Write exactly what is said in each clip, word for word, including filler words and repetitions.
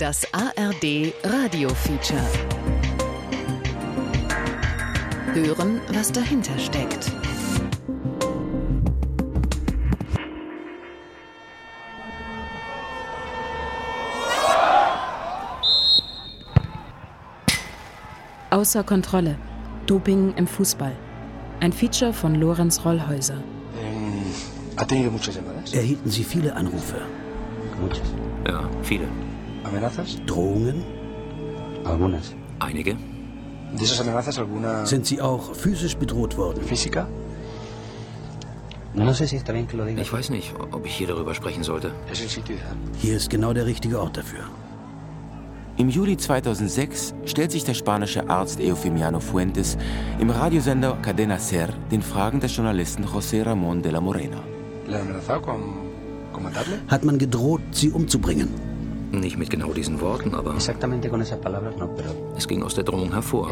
Das A R D Radio-Feature. Hören, was dahinter steckt. Außer Kontrolle. Doping im Fußball. Ein Feature von Lorenz Rollhäuser. Erhielten Sie viele Anrufe? Ja, viele. Drohungen? Einige. Sind Sie auch physisch bedroht worden? Ich weiß nicht, ob ich hier darüber sprechen sollte. Hier ist genau der richtige Ort dafür. Im Juli zweitausendsechs stellt sich der spanische Arzt Eufemiano Fuentes im Radiosender Cadena Ser den Fragen des Journalisten José Ramón de la Morena. Hat man gedroht, Sie umzubringen? Nicht mit genau diesen Worten, aber es ging aus der Drohung hervor.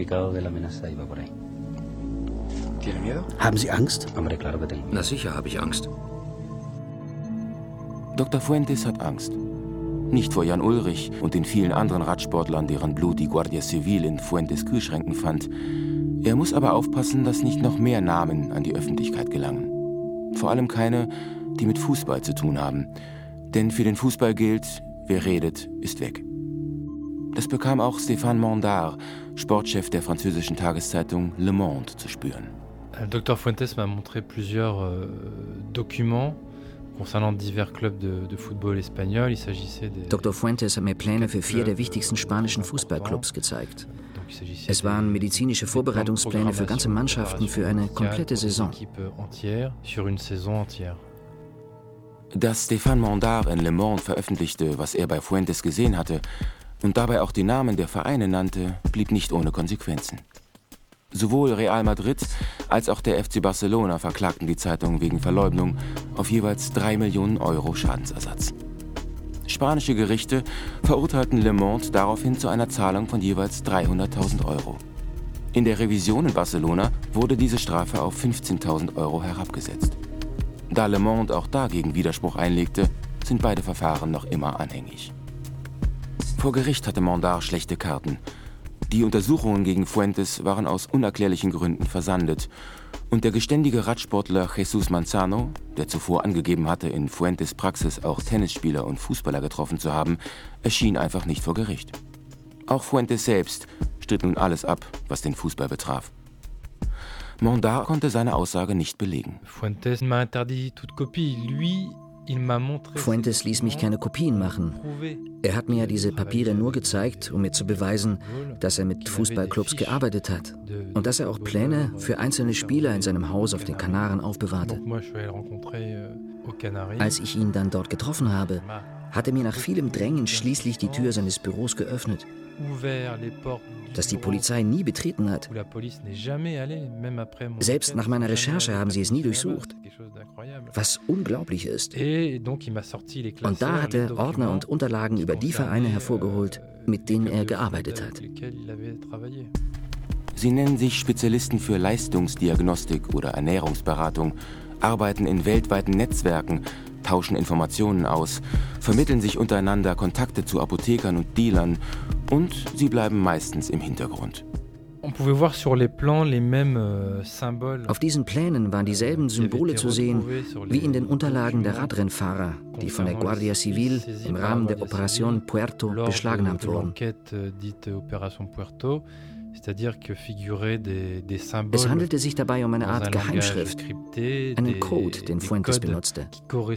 Haben Sie Angst? Na sicher habe ich Angst. Doktor Fuentes hat Angst. Nicht vor Jan Ulrich und den vielen anderen Radsportlern, deren Blut die Guardia Civil in Fuentes Kühlschränken fand. Er muss aber aufpassen, dass nicht noch mehr Namen an die Öffentlichkeit gelangen. Vor allem keine, die mit Fußball zu tun haben. Denn für den Fußball gilt, wer redet, ist weg. Das bekam auch Stéphane Mandard, Sportchef der französischen Tageszeitung Le Monde, zu spüren. Doktor Fuentes m'a montré plusieurs euh, documents concernant divers clubs de, de football espagnol. Il s'agissait des Doktor Fuentes hat mir Pläne für vier der wichtigsten spanischen Fußballclubs gezeigt. Es waren medizinische Vorbereitungspläne für ganze Mannschaften für eine komplette Saison. Dass Stéphane Mandard in Le Monde veröffentlichte, was er bei Fuentes gesehen hatte und dabei auch die Namen der Vereine nannte, blieb nicht ohne Konsequenzen. Sowohl Real Madrid als auch der F C Barcelona verklagten die Zeitung wegen Verleumdung auf jeweils drei Millionen Euro Schadensersatz. Spanische Gerichte verurteilten Le Monde daraufhin zu einer Zahlung von jeweils dreihunderttausend Euro. In der Revision in Barcelona wurde diese Strafe auf fünfzehntausend Euro herabgesetzt. Da Le Monde auch dagegen Widerspruch einlegte, sind beide Verfahren noch immer anhängig. Vor Gericht hatte Mandard schlechte Karten. Die Untersuchungen gegen Fuentes waren aus unerklärlichen Gründen versandet. Und der geständige Radsportler Jesús Manzano, der zuvor angegeben hatte, in Fuentes Praxis auch Tennisspieler und Fußballer getroffen zu haben, erschien einfach nicht vor Gericht. Auch Fuentes selbst stritt nun alles ab, was den Fußball betraf. Mandard konnte seine Aussage nicht belegen. Fuentes m'a interdit toute copie. Lui, il m'a montré. Fuentes ließ mich keine Kopien machen. Er hat mir diese Papiere nur gezeigt, um mir zu beweisen, dass er mit Fußballclubs gearbeitet hat und dass er auch Pläne für einzelne Spieler in seinem Haus auf den Kanaren aufbewahrte. Als ich ihn dann dort getroffen habe, hat er mir nach vielem Drängen schließlich die Tür seines Büros geöffnet, das die Polizei nie betreten hat. Selbst nach meiner Recherche haben sie es nie durchsucht, was unglaublich ist. Und da hat er Ordner und Unterlagen über die Vereine hervorgeholt, mit denen er gearbeitet hat. Sie nennen sich Spezialisten für Leistungsdiagnostik oder Ernährungsberatung, arbeiten in weltweiten Netzwerken, tauschen Informationen aus, vermitteln sich untereinander Kontakte zu Apothekern und Dealern und sie bleiben meistens im Hintergrund. Auf diesen Plänen waren dieselben Symbole zu sehen wie in den Unterlagen der Radrennfahrer, die von der Guardia Civil im Rahmen der Operation Puerto beschlagnahmt wurden. Es handelte sich dabei um eine Art Geheimschrift, einen Code, den Fuentes benutzte.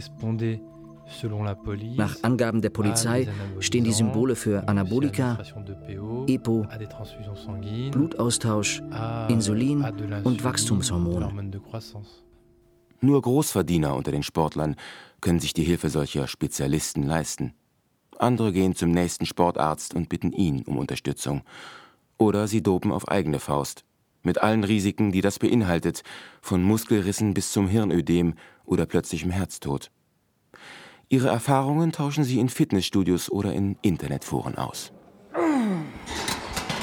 Nach Angaben der Polizei stehen die Symbole für Anabolika, EPO, Blutaustausch, Insulin und Wachstumshormone. Nur Großverdiener unter den Sportlern können sich die Hilfe solcher Spezialisten leisten. Andere gehen zum nächsten Sportarzt und bitten ihn um Unterstützung. Oder sie dopen auf eigene Faust. Mit allen Risiken, die das beinhaltet, von Muskelrissen bis zum Hirnödem oder plötzlichem Herztod. Ihre Erfahrungen tauschen sie in Fitnessstudios oder in Internetforen aus.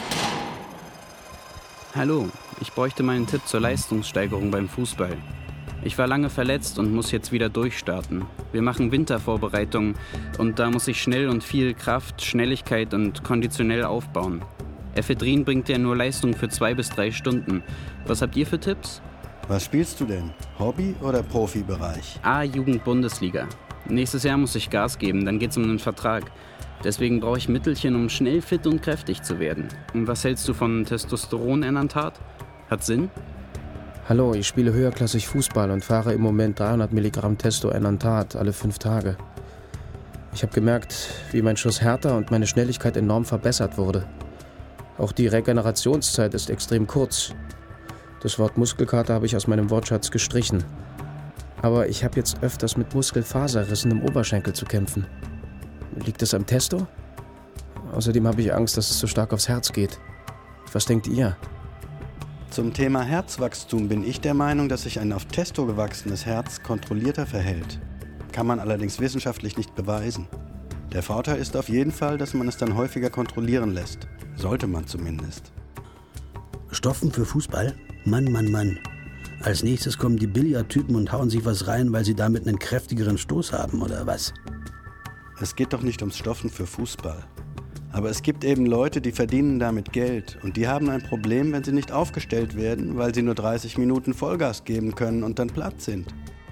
Hallo, ich bräuchte meinen Tipp zur Leistungssteigerung beim Fußball. Ich war lange verletzt und muss jetzt wieder durchstarten. Wir machen Wintervorbereitungen und da muss ich schnell und viel Kraft, Schnelligkeit und konditionell aufbauen. Ephedrin bringt ja nur Leistung für zwei bis drei Stunden. Was habt ihr für Tipps? Was spielst du denn? Hobby- oder Profibereich? A-Jugend-Bundesliga. Nächstes Jahr muss ich Gas geben, dann geht's um einen Vertrag. Deswegen brauche ich Mittelchen, um schnell fit und kräftig zu werden. Und was hältst du von Testosteron-Enantat? Hat Sinn? Hallo, ich spiele höherklassig Fußball und fahre im Moment dreihundert Milligramm Testo-Enantat alle fünf Tage. Ich habe gemerkt, wie mein Schuss härter und meine Schnelligkeit enorm verbessert wurde. Auch die Regenerationszeit ist extrem kurz. Das Wort Muskelkater habe ich aus meinem Wortschatz gestrichen. Aber ich habe jetzt öfters mit Muskelfaserrissen im Oberschenkel zu kämpfen. Liegt das am Testo? Außerdem habe ich Angst, dass es so stark aufs Herz geht. Was denkt ihr? Zum Thema Herzwachstum bin ich der Meinung, dass sich ein auf Testo gewachsenes Herz kontrollierter verhält. Kann man allerdings wissenschaftlich nicht beweisen. Der Vorteil ist auf jeden Fall, dass man es dann häufiger kontrollieren lässt. Sollte man zumindest. Stoffen für Fußball? Mann, Mann, Mann. Als nächstes kommen die Billardtypen und hauen sich was rein, weil sie damit einen kräftigeren Stoß haben, oder was? Es geht doch nicht ums Stoffen für Fußball. Aber es gibt eben Leute, die verdienen damit Geld. Und die haben ein Problem, wenn sie nicht aufgestellt werden, weil sie nur dreißig Minuten Vollgas geben können und dann platt sind.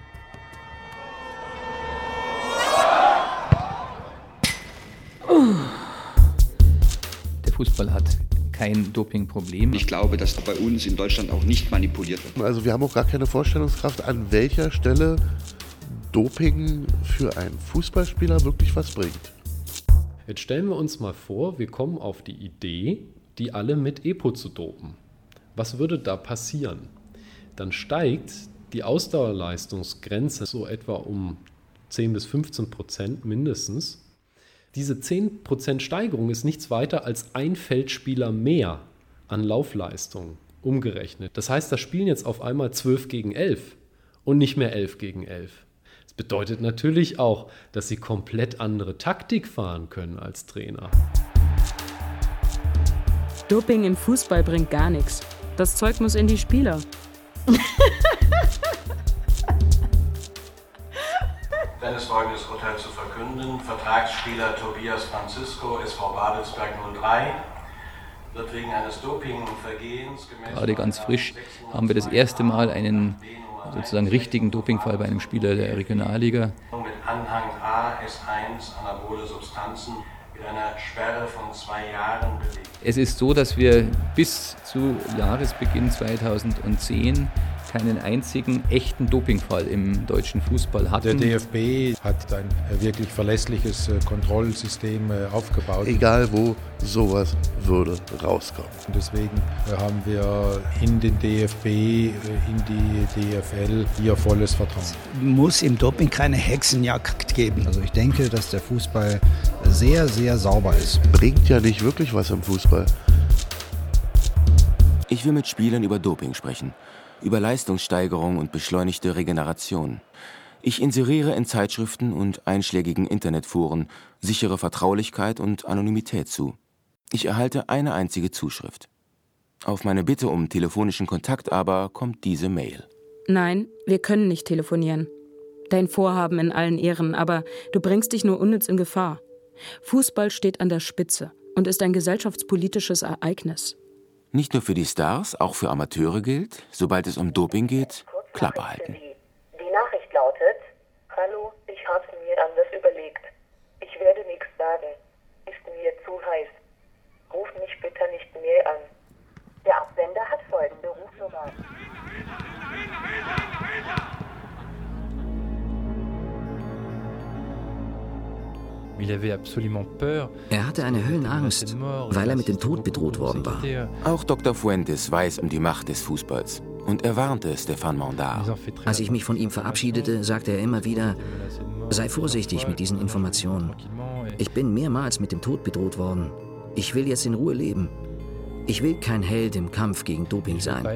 Der Fußball hat kein Dopingproblem. Ich glaube, dass bei uns in Deutschland auch nicht manipuliert wird. Also wir haben auch gar keine Vorstellungskraft, an welcher Stelle Doping für einen Fußballspieler wirklich was bringt. Jetzt stellen wir uns mal vor, wir kommen auf die Idee, die alle mit EPO zu dopen. Was würde da passieren? Dann steigt die Ausdauerleistungsgrenze so etwa um zehn bis fünfzehn Prozent mindestens. Diese zehn Prozent Steigerung ist nichts weiter als ein Feldspieler mehr an Laufleistung umgerechnet. Das heißt, da spielen jetzt auf einmal zwölf gegen elf und nicht mehr elf gegen elf. Das bedeutet natürlich auch, dass sie komplett andere Taktik fahren können als Trainer. Doping im Fußball bringt gar nichts. Das Zeug muss in die Spieler. Dann ist folgendes Urteil zu verkünden. Vertragsspieler Tobias Francisco, S V Babelsberg null drei, wird wegen eines Dopingvergehens gemäß... Gerade ganz frisch haben wir das erste Mal einen sozusagen richtigen Dopingfall bei einem Spieler der Regionalliga. Mit Anhang A S eins anabole Substanzen mit einer Sperre von zwei Jahren belegt. Es ist so, dass wir bis zu Jahresbeginn zweitausendzehn keinen einzigen echten Dopingfall im deutschen Fußball hatten. Der D F B hat ein wirklich verlässliches Kontrollsystem aufgebaut. Egal wo, sowas würde rauskommen. Und deswegen haben wir in den D F B, in die D F L hier volles Vertrauen. Es muss im Doping keine Hexenjagd geben. Also ich denke, dass der Fußball sehr, sehr sauber ist. Bringt ja nicht wirklich was im Fußball. Ich will mit Spielern über Doping sprechen. Über Leistungssteigerung und beschleunigte Regeneration. Ich inseriere in Zeitschriften und einschlägigen Internetforen sichere Vertraulichkeit und Anonymität zu. Ich erhalte eine einzige Zuschrift. Auf meine Bitte um telefonischen Kontakt aber kommt diese Mail. Nein, wir können nicht telefonieren. Dein Vorhaben in allen Ehren, aber du bringst dich nur unnütz in Gefahr. Fußball steht an der Spitze und ist ein gesellschaftspolitisches Ereignis. Nicht nur für die Stars, auch für Amateure gilt, sobald es um Doping geht, Klappe halten. Die Nachricht lautet: Hallo, ich hab's mir anders überlegt. Ich werde nichts sagen. Ist mir zu heiß. Ruf mich bitte nicht mehr an. Der Absender hat folgende Rufnummer. Er hatte eine Höllenangst, weil er mit dem Tod bedroht worden war. Auch Doktor Fuentes weiß um die Macht des Fußballs. Und er warnte Stéphane Mandar. Als ich mich von ihm verabschiedete, sagte er immer wieder, sei vorsichtig mit diesen Informationen. Ich bin mehrmals mit dem Tod bedroht worden. Ich will jetzt in Ruhe leben. Ich will kein Held im Kampf gegen Doping sein.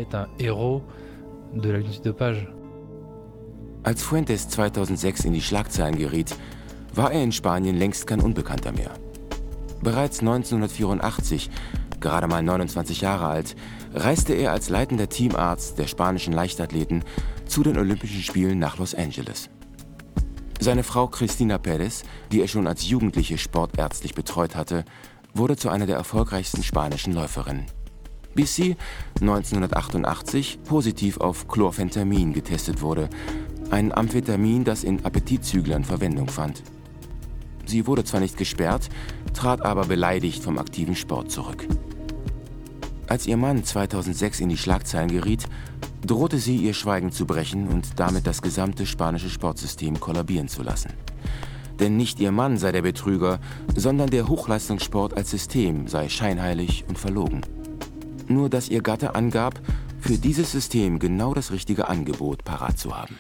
Als Fuentes zweitausendsechs in die Schlagzeilen geriet, war er in Spanien längst kein Unbekannter mehr. Bereits neunzehnhundertvierundachtzig, gerade mal neunundzwanzig Jahre alt, reiste er als leitender Teamarzt der spanischen Leichtathleten zu den Olympischen Spielen nach Los Angeles. Seine Frau Cristina Pérez, die er schon als Jugendliche sportärztlich betreut hatte, wurde zu einer der erfolgreichsten spanischen Läuferinnen. Bis sie neunzehnhundertachtundachtzig positiv auf Chlorphentamin getestet wurde, ein Amphetamin, das in Appetitzüglern Verwendung fand. Sie wurde zwar nicht gesperrt, trat aber beleidigt vom aktiven Sport zurück. Als ihr Mann zweitausendsechs in die Schlagzeilen geriet, drohte sie, ihr Schweigen zu brechen und damit das gesamte spanische Sportsystem kollabieren zu lassen. Denn nicht ihr Mann sei der Betrüger, sondern der Hochleistungssport als System sei scheinheilig und verlogen. Nur dass ihr Gatte angab, für dieses System genau das richtige Angebot parat zu haben.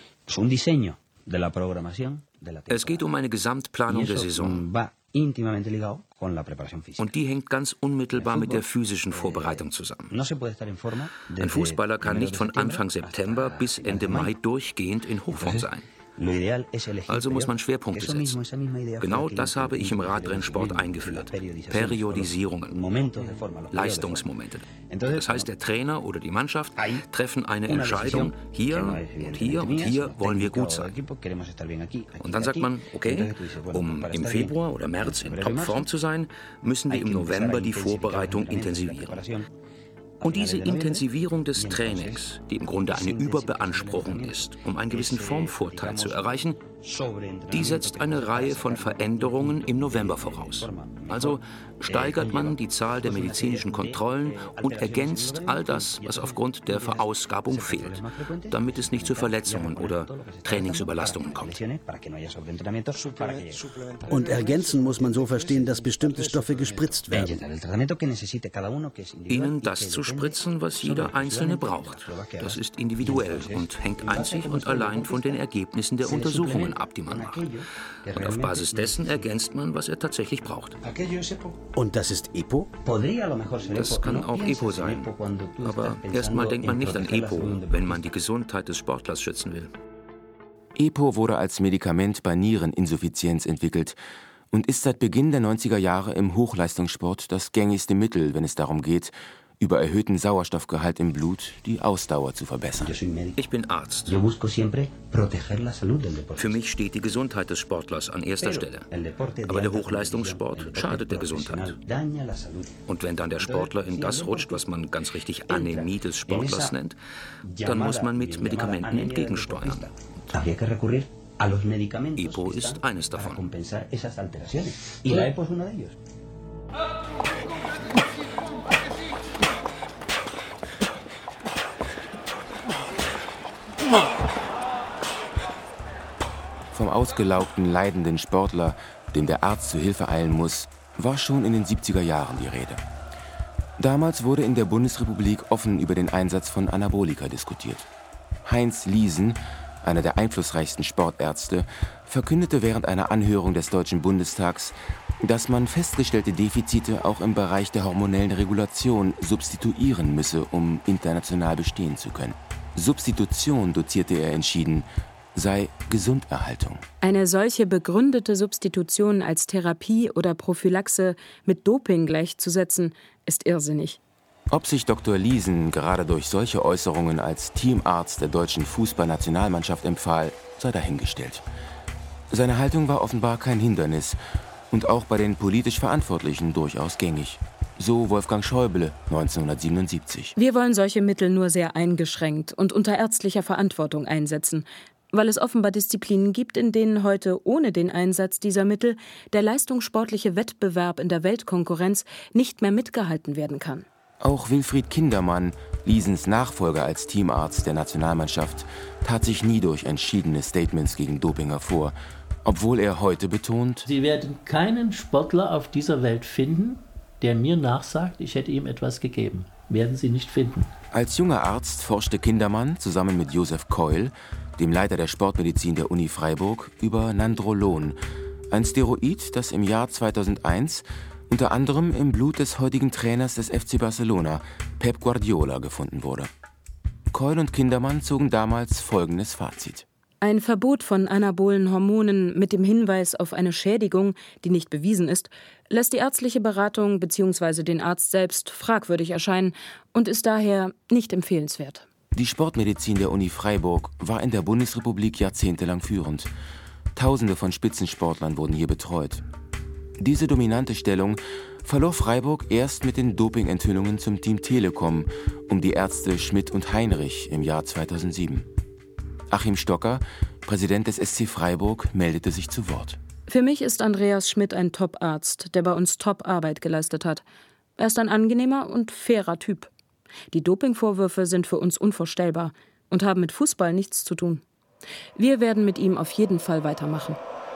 Es geht um eine Gesamtplanung der Saison. Und die hängt ganz unmittelbar mit der physischen Vorbereitung zusammen. Ein Fußballer kann nicht von Anfang September bis Ende Mai durchgehend in Hochform sein. Also muss man Schwerpunkte setzen. Genau das habe ich im Radrennsport eingeführt. Periodisierungen, Leistungsmomente. Das heißt, der Trainer oder die Mannschaft treffen eine Entscheidung, hier und hier und hier wollen wir gut sein. Und dann sagt man, okay, um im Februar oder März in Topform zu sein, müssen wir im November die Vorbereitung intensivieren. Und diese Intensivierung des Trainings, die im Grunde eine Überbeanspruchung ist, um einen gewissen Formvorteil zu erreichen, die setzt eine Reihe von Veränderungen im November voraus. Also steigert man die Zahl der medizinischen Kontrollen und ergänzt all das, was aufgrund der Verausgabung fehlt, damit es nicht zu Verletzungen oder Trainingsüberlastungen kommt. Und ergänzen muss man so verstehen, dass bestimmte Stoffe gespritzt werden. Ihnen das zu spritzen, was jeder Einzelne braucht. Das ist individuell und hängt einzig und allein von den Ergebnissen der Untersuchungen ab, die man macht. Und auf Basis dessen ergänzt man, was er tatsächlich braucht. Und das ist EPO? Das kann auch EPO sein. Aber erstmal denkt man nicht an EPO, wenn man die Gesundheit des Sportlers schützen will. EPO wurde als Medikament bei Niereninsuffizienz entwickelt und ist seit Beginn der neunziger Jahre im Hochleistungssport das gängigste Mittel, wenn es darum geht, über erhöhten Sauerstoffgehalt im Blut die Ausdauer zu verbessern. Ich bin Arzt. Für mich steht die Gesundheit des Sportlers an erster Stelle. Aber der Hochleistungssport schadet der Gesundheit. Und wenn dann der Sportler in das rutscht, was man ganz richtig Anämie des Sportlers nennt, dann muss man mit Medikamenten entgegensteuern. EPO ist eines davon. Vom ausgelaugten, leidenden Sportler, dem der Arzt zu Hilfe eilen muss, war schon in den siebziger Jahren die Rede. Damals wurde in der Bundesrepublik offen über den Einsatz von Anabolika diskutiert. Heinz Liesen, einer der einflussreichsten Sportärzte, verkündete während einer Anhörung des Deutschen Bundestags, dass man festgestellte Defizite auch im Bereich der hormonellen Regulation substituieren müsse, um international bestehen zu können. Substitution, dozierte er entschieden, sei Gesunderhaltung. Eine solche begründete Substitution als Therapie oder Prophylaxe mit Doping gleichzusetzen, ist irrsinnig. Ob sich Doktor Liesen gerade durch solche Äußerungen als Teamarzt der deutschen Fußballnationalmannschaft empfahl, sei dahingestellt. Seine Haltung war offenbar kein Hindernis und auch bei den politisch Verantwortlichen durchaus gängig. So Wolfgang Schäuble neunzehnhundertsiebenundsiebzig. Wir wollen solche Mittel nur sehr eingeschränkt und unter ärztlicher Verantwortung einsetzen, weil es offenbar Disziplinen gibt, in denen heute ohne den Einsatz dieser Mittel der leistungssportliche Wettbewerb in der Weltkonkurrenz nicht mehr mitgehalten werden kann. Auch Wilfried Kindermann, Liesens Nachfolger als Teamarzt der Nationalmannschaft, tat sich nie durch entschiedene Statements gegen Doping hervor, obwohl er heute betont: Sie werden keinen Sportler auf dieser Welt finden, der mir nachsagt, ich hätte ihm etwas gegeben. Werden Sie nicht finden. Als junger Arzt forschte Kindermann zusammen mit Josef Keul, dem Leiter der Sportmedizin der Uni Freiburg, über Nandrolon, ein Steroid, das im Jahr zweitausendeins unter anderem im Blut des heutigen Trainers des F C Barcelona, Pep Guardiola, gefunden wurde. Keul und Kindermann zogen damals folgendes Fazit: Ein Verbot von anabolen Hormonen mit dem Hinweis auf eine Schädigung, die nicht bewiesen ist, lässt die ärztliche Beratung bzw. den Arzt selbst fragwürdig erscheinen und ist daher nicht empfehlenswert. Die Sportmedizin der Uni Freiburg war in der Bundesrepublik jahrzehntelang führend. Tausende von Spitzensportlern wurden hier betreut. Diese dominante Stellung verlor Freiburg erst mit den Dopingenthüllungen zum Team Telekom um die Ärzte Schmidt und Heinrich im Jahr zweitausendsieben. Achim Stocker, Präsident des S C Freiburg, meldete sich zu Wort. Für mich ist Andreas Schmidt ein Top-Arzt, der bei uns Top-Arbeit geleistet hat. Er ist ein angenehmer und fairer Typ. Die Dopingvorwürfe sind für uns unvorstellbar und haben mit Fußball nichts zu tun. Wir werden mit ihm auf jeden Fall weitermachen.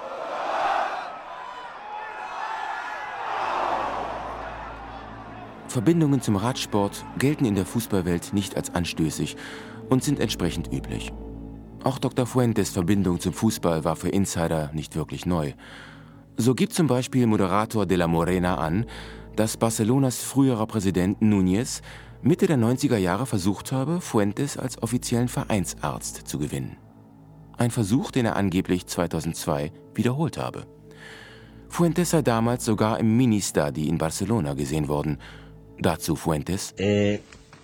Verbindungen zum Radsport gelten in der Fußballwelt nicht als anstößig und sind entsprechend üblich. Auch Doktor Fuentes Verbindung zum Fußball war für Insider nicht wirklich neu. So gibt zum Beispiel Moderator de la Morena an, dass Barcelonas früherer Präsident Núñez Mitte der neunziger Jahre versucht habe, Fuentes als offiziellen Vereinsarzt zu gewinnen. Ein Versuch, den er angeblich zweitausendzwei wiederholt habe. Fuentes sei damals sogar im Ministadi in Barcelona gesehen worden. Dazu Fuentes. Eh,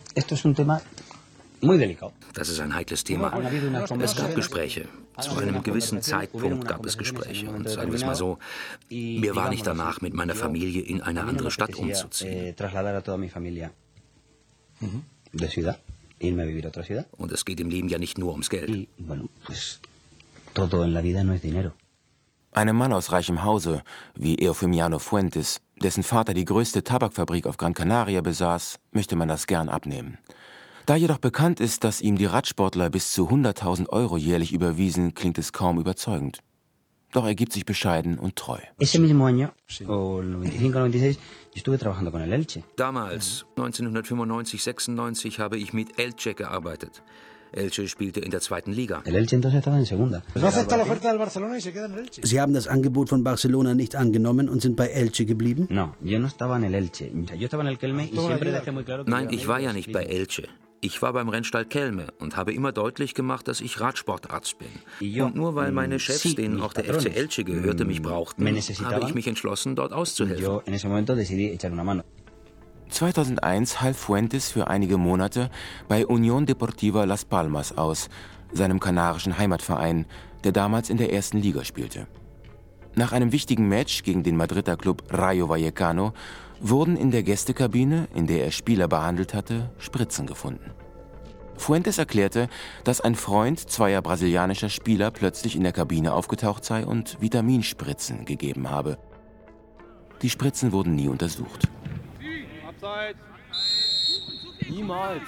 Das ist ein heikles Thema. Es gab Gespräche. Zu einem gewissen Zeitpunkt gab es Gespräche. Und sagen wir es mal so, mir war nicht danach, mit meiner Familie in eine andere Stadt umzuziehen. Und es geht im Leben ja nicht nur ums Geld. Einem Mann aus reichem Hause, wie Eufemiano Fuentes, dessen Vater die größte Tabakfabrik auf Gran Canaria besaß, möchte man das gern abnehmen. Da jedoch bekannt ist, dass ihm die Radsportler bis zu hunderttausend Euro jährlich überwiesen, klingt es kaum überzeugend. Doch er gibt sich bescheiden und treu. Damals, neunzehnhundertfünfundneunzig, sechsundneunzig, habe ich mit Elche gearbeitet. Elche spielte in der zweiten Liga. Sie haben das Angebot von Barcelona nicht angenommen und sind bei Elche geblieben? Nein, ich war ja nicht bei Elche. Ich war beim Rennstall Kelme und habe immer deutlich gemacht, dass ich Radsportarzt bin. Und nur weil meine Chefs, denen auch der F C Elche gehörte, mich brauchten, habe ich mich entschlossen, dort auszuhelfen. zweitausendeins half Fuentes für einige Monate bei Unión Deportiva Las Palmas aus, seinem kanarischen Heimatverein, der damals in der ersten Liga spielte. Nach einem wichtigen Match gegen den Madrider Club Rayo Vallecano wurden in der Gästekabine, in der er Spieler behandelt hatte, Spritzen gefunden. Fuentes erklärte, dass ein Freund zweier brasilianischer Spieler plötzlich in der Kabine aufgetaucht sei und Vitaminspritzen gegeben habe. Die Spritzen wurden nie untersucht. Niemals.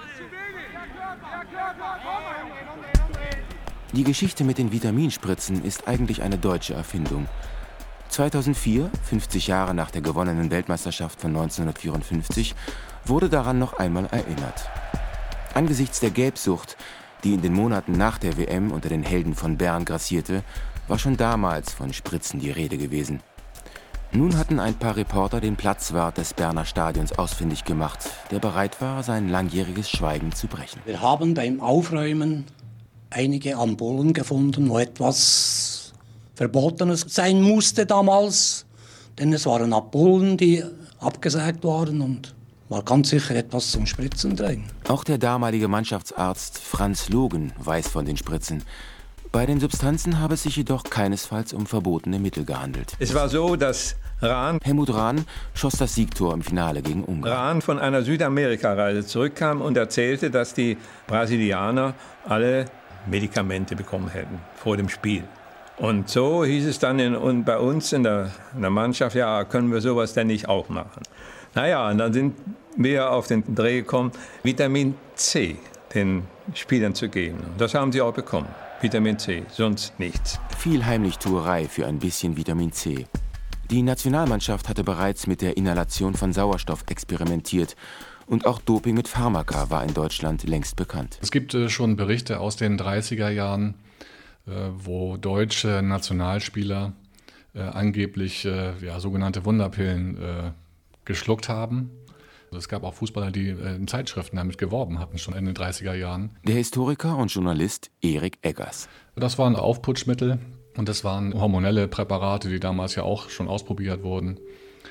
Die Geschichte mit den Vitaminspritzen ist eigentlich eine deutsche Erfindung. zweitausendvier, fünfzig Jahre nach der gewonnenen Weltmeisterschaft von neunzehnhundertvierundfünfzig, wurde daran noch einmal erinnert. Angesichts der Gelbsucht, die in den Monaten nach der W M unter den Helden von Bern grassierte, war schon damals von Spritzen die Rede gewesen. Nun hatten ein paar Reporter den Platzwart des Berner Stadions ausfindig gemacht, der bereit war, sein langjähriges Schweigen zu brechen. Wir haben beim Aufräumen einige Ampullen gefunden, wo etwas Verbotenes sein musste damals. Denn es waren Ampullen, die abgesägt waren und war ganz sicher etwas zum Spritzen drin. Auch der damalige Mannschaftsarzt Franz Logen weiß von den Spritzen. Bei den Substanzen habe es sich jedoch keinesfalls um verbotene Mittel gehandelt. Es war so, dass Rahn, Helmut Rahn schoss das Siegtor im Finale gegen Ungarn. Rahn von einer Südamerika-Reise zurückkam und erzählte, dass die Brasilianer alle Medikamente bekommen hätten vor dem Spiel. Und so hieß es dann in, und bei uns in der, in der Mannschaft, ja, können wir sowas denn nicht auch machen? Naja, und dann sind wir auf den Dreh gekommen, Vitamin C den Spielern zu geben. Das haben sie auch bekommen. Vitamin C, sonst nichts. Viel Heimlichtuerei für ein bisschen Vitamin C. Die Nationalmannschaft hatte bereits mit der Inhalation von Sauerstoff experimentiert. Und auch Doping mit Pharmaka war in Deutschland längst bekannt. Es gibt äh, schon Berichte aus den dreißiger Jahren, äh, wo deutsche Nationalspieler äh, angeblich äh, ja, sogenannte Wunderpillen äh, geschluckt haben. Es gab auch Fußballer, die äh, in Zeitschriften damit geworben hatten, schon in den dreißiger Jahren. Der Historiker und Journalist Erik Eggers. Das waren Aufputschmittel und das waren hormonelle Präparate, die damals ja auch schon ausprobiert wurden.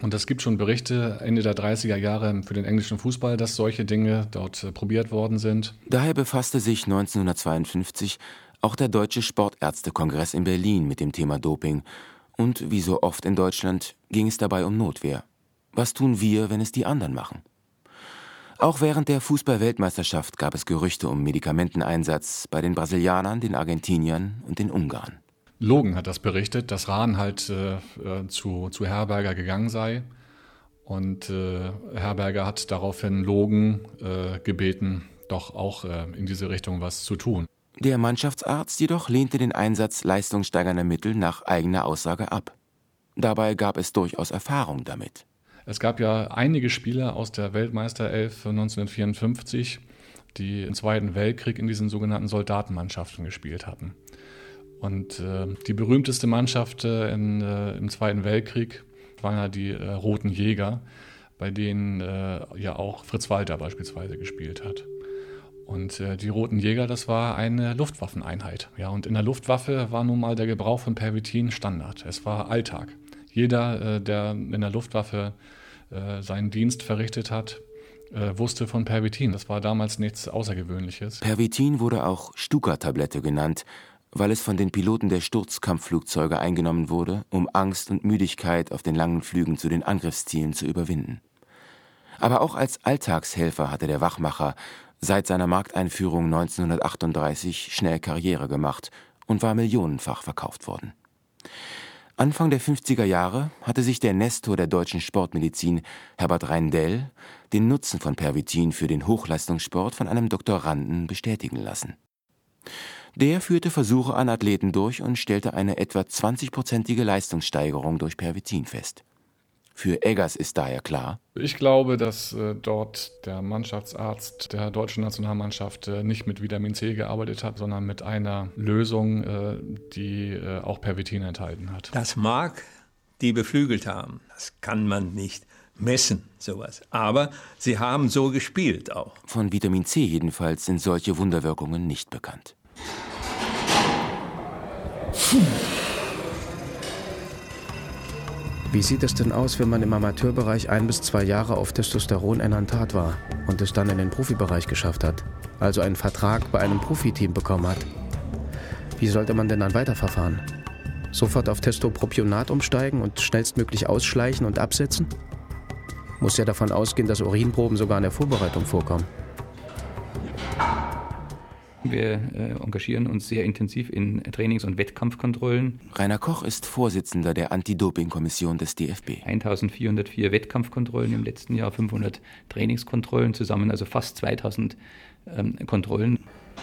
Und es gibt schon Berichte Ende der dreißiger Jahre für den englischen Fußball, dass solche Dinge dort äh, probiert worden sind. Daher befasste sich neunzehnhundertzweiundfünfzig auch der Deutsche Sportärztekongress in Berlin mit dem Thema Doping. Und wie so oft in Deutschland ging es dabei um Notwehr. Was tun wir, wenn es die anderen machen? Auch während der Fußball-Weltmeisterschaft gab es Gerüchte um Medikamenteneinsatz bei den Brasilianern, den Argentiniern und den Ungarn. Logan hat das berichtet, dass Rahn halt äh, zu, zu Herberger gegangen sei. Und äh, Herberger hat daraufhin Logan äh, gebeten, doch auch äh, in diese Richtung was zu tun. Der Mannschaftsarzt jedoch lehnte den Einsatz leistungssteigernder Mittel nach eigener Aussage ab. Dabei gab es durchaus Erfahrung damit. Es gab ja einige Spieler aus der Weltmeisterelf neunzehnhundertvierundfünfzig, die im Zweiten Weltkrieg in diesen sogenannten Soldatenmannschaften gespielt hatten. Und äh, die berühmteste Mannschaft äh, in, äh, im Zweiten Weltkrieg waren ja die äh, Roten Jäger, bei denen äh, ja auch Fritz Walter beispielsweise gespielt hat. Und äh, die Roten Jäger, das war eine Luftwaffeneinheit. Ja, und in der Luftwaffe war nun mal der Gebrauch von Pervitin Standard. Es war Alltag. Jeder, äh, der in der Luftwaffe äh, seinen Dienst verrichtet hat, äh, wusste von Pervitin. Das war damals nichts Außergewöhnliches. Pervitin wurde auch Stuka-Tablette genannt, weil es von den Piloten der Sturzkampfflugzeuge eingenommen wurde, um Angst und Müdigkeit auf den langen Flügen zu den Angriffszielen zu überwinden. Aber auch als Alltagshelfer hatte der Wachmacher seit seiner Markteinführung neunzehnhundertachtunddreißig schnell Karriere gemacht und war millionenfach verkauft worden. Anfang der fünfziger Jahre hatte sich der Nestor der deutschen Sportmedizin, Herbert Reindel, den Nutzen von Pervitin für den Hochleistungssport von einem Doktoranden bestätigen lassen. Der führte Versuche an Athleten durch und stellte eine etwa zwanzigprozentige Leistungssteigerung durch Pervitin fest. Für Eggers ist daher klar: Ich glaube, dass äh, dort der Mannschaftsarzt der deutschen Nationalmannschaft äh, nicht mit Vitamin C gearbeitet hat, sondern mit einer Lösung, äh, die äh, auch Pervitin enthalten hat. Das mag die beflügelt haben. Das kann man nicht messen, sowas. Aber sie haben so gespielt auch. Von Vitamin C jedenfalls sind solche Wunderwirkungen nicht bekannt. Wie sieht es denn aus, wenn man im Amateurbereich ein bis zwei Jahre auf Testosteron-Enantat war und es dann in den Profibereich geschafft hat, also einen Vertrag bei einem Profiteam bekommen hat? Wie sollte man denn dann weiterverfahren? Sofort auf Testopropionat umsteigen und schnellstmöglich ausschleichen und absetzen? Muss ja davon ausgehen, dass Urinproben sogar in der Vorbereitung vorkommen. Wir äh, engagieren uns sehr intensiv in Trainings- und Wettkampfkontrollen. Rainer Koch ist Vorsitzender der Anti-Doping-Kommission des D F B. eintausendvierhundertvier Wettkampfkontrollen im letzten Jahr, fünfhundert Trainingskontrollen zusammen, also fast zweitausend ähm, Kontrollen.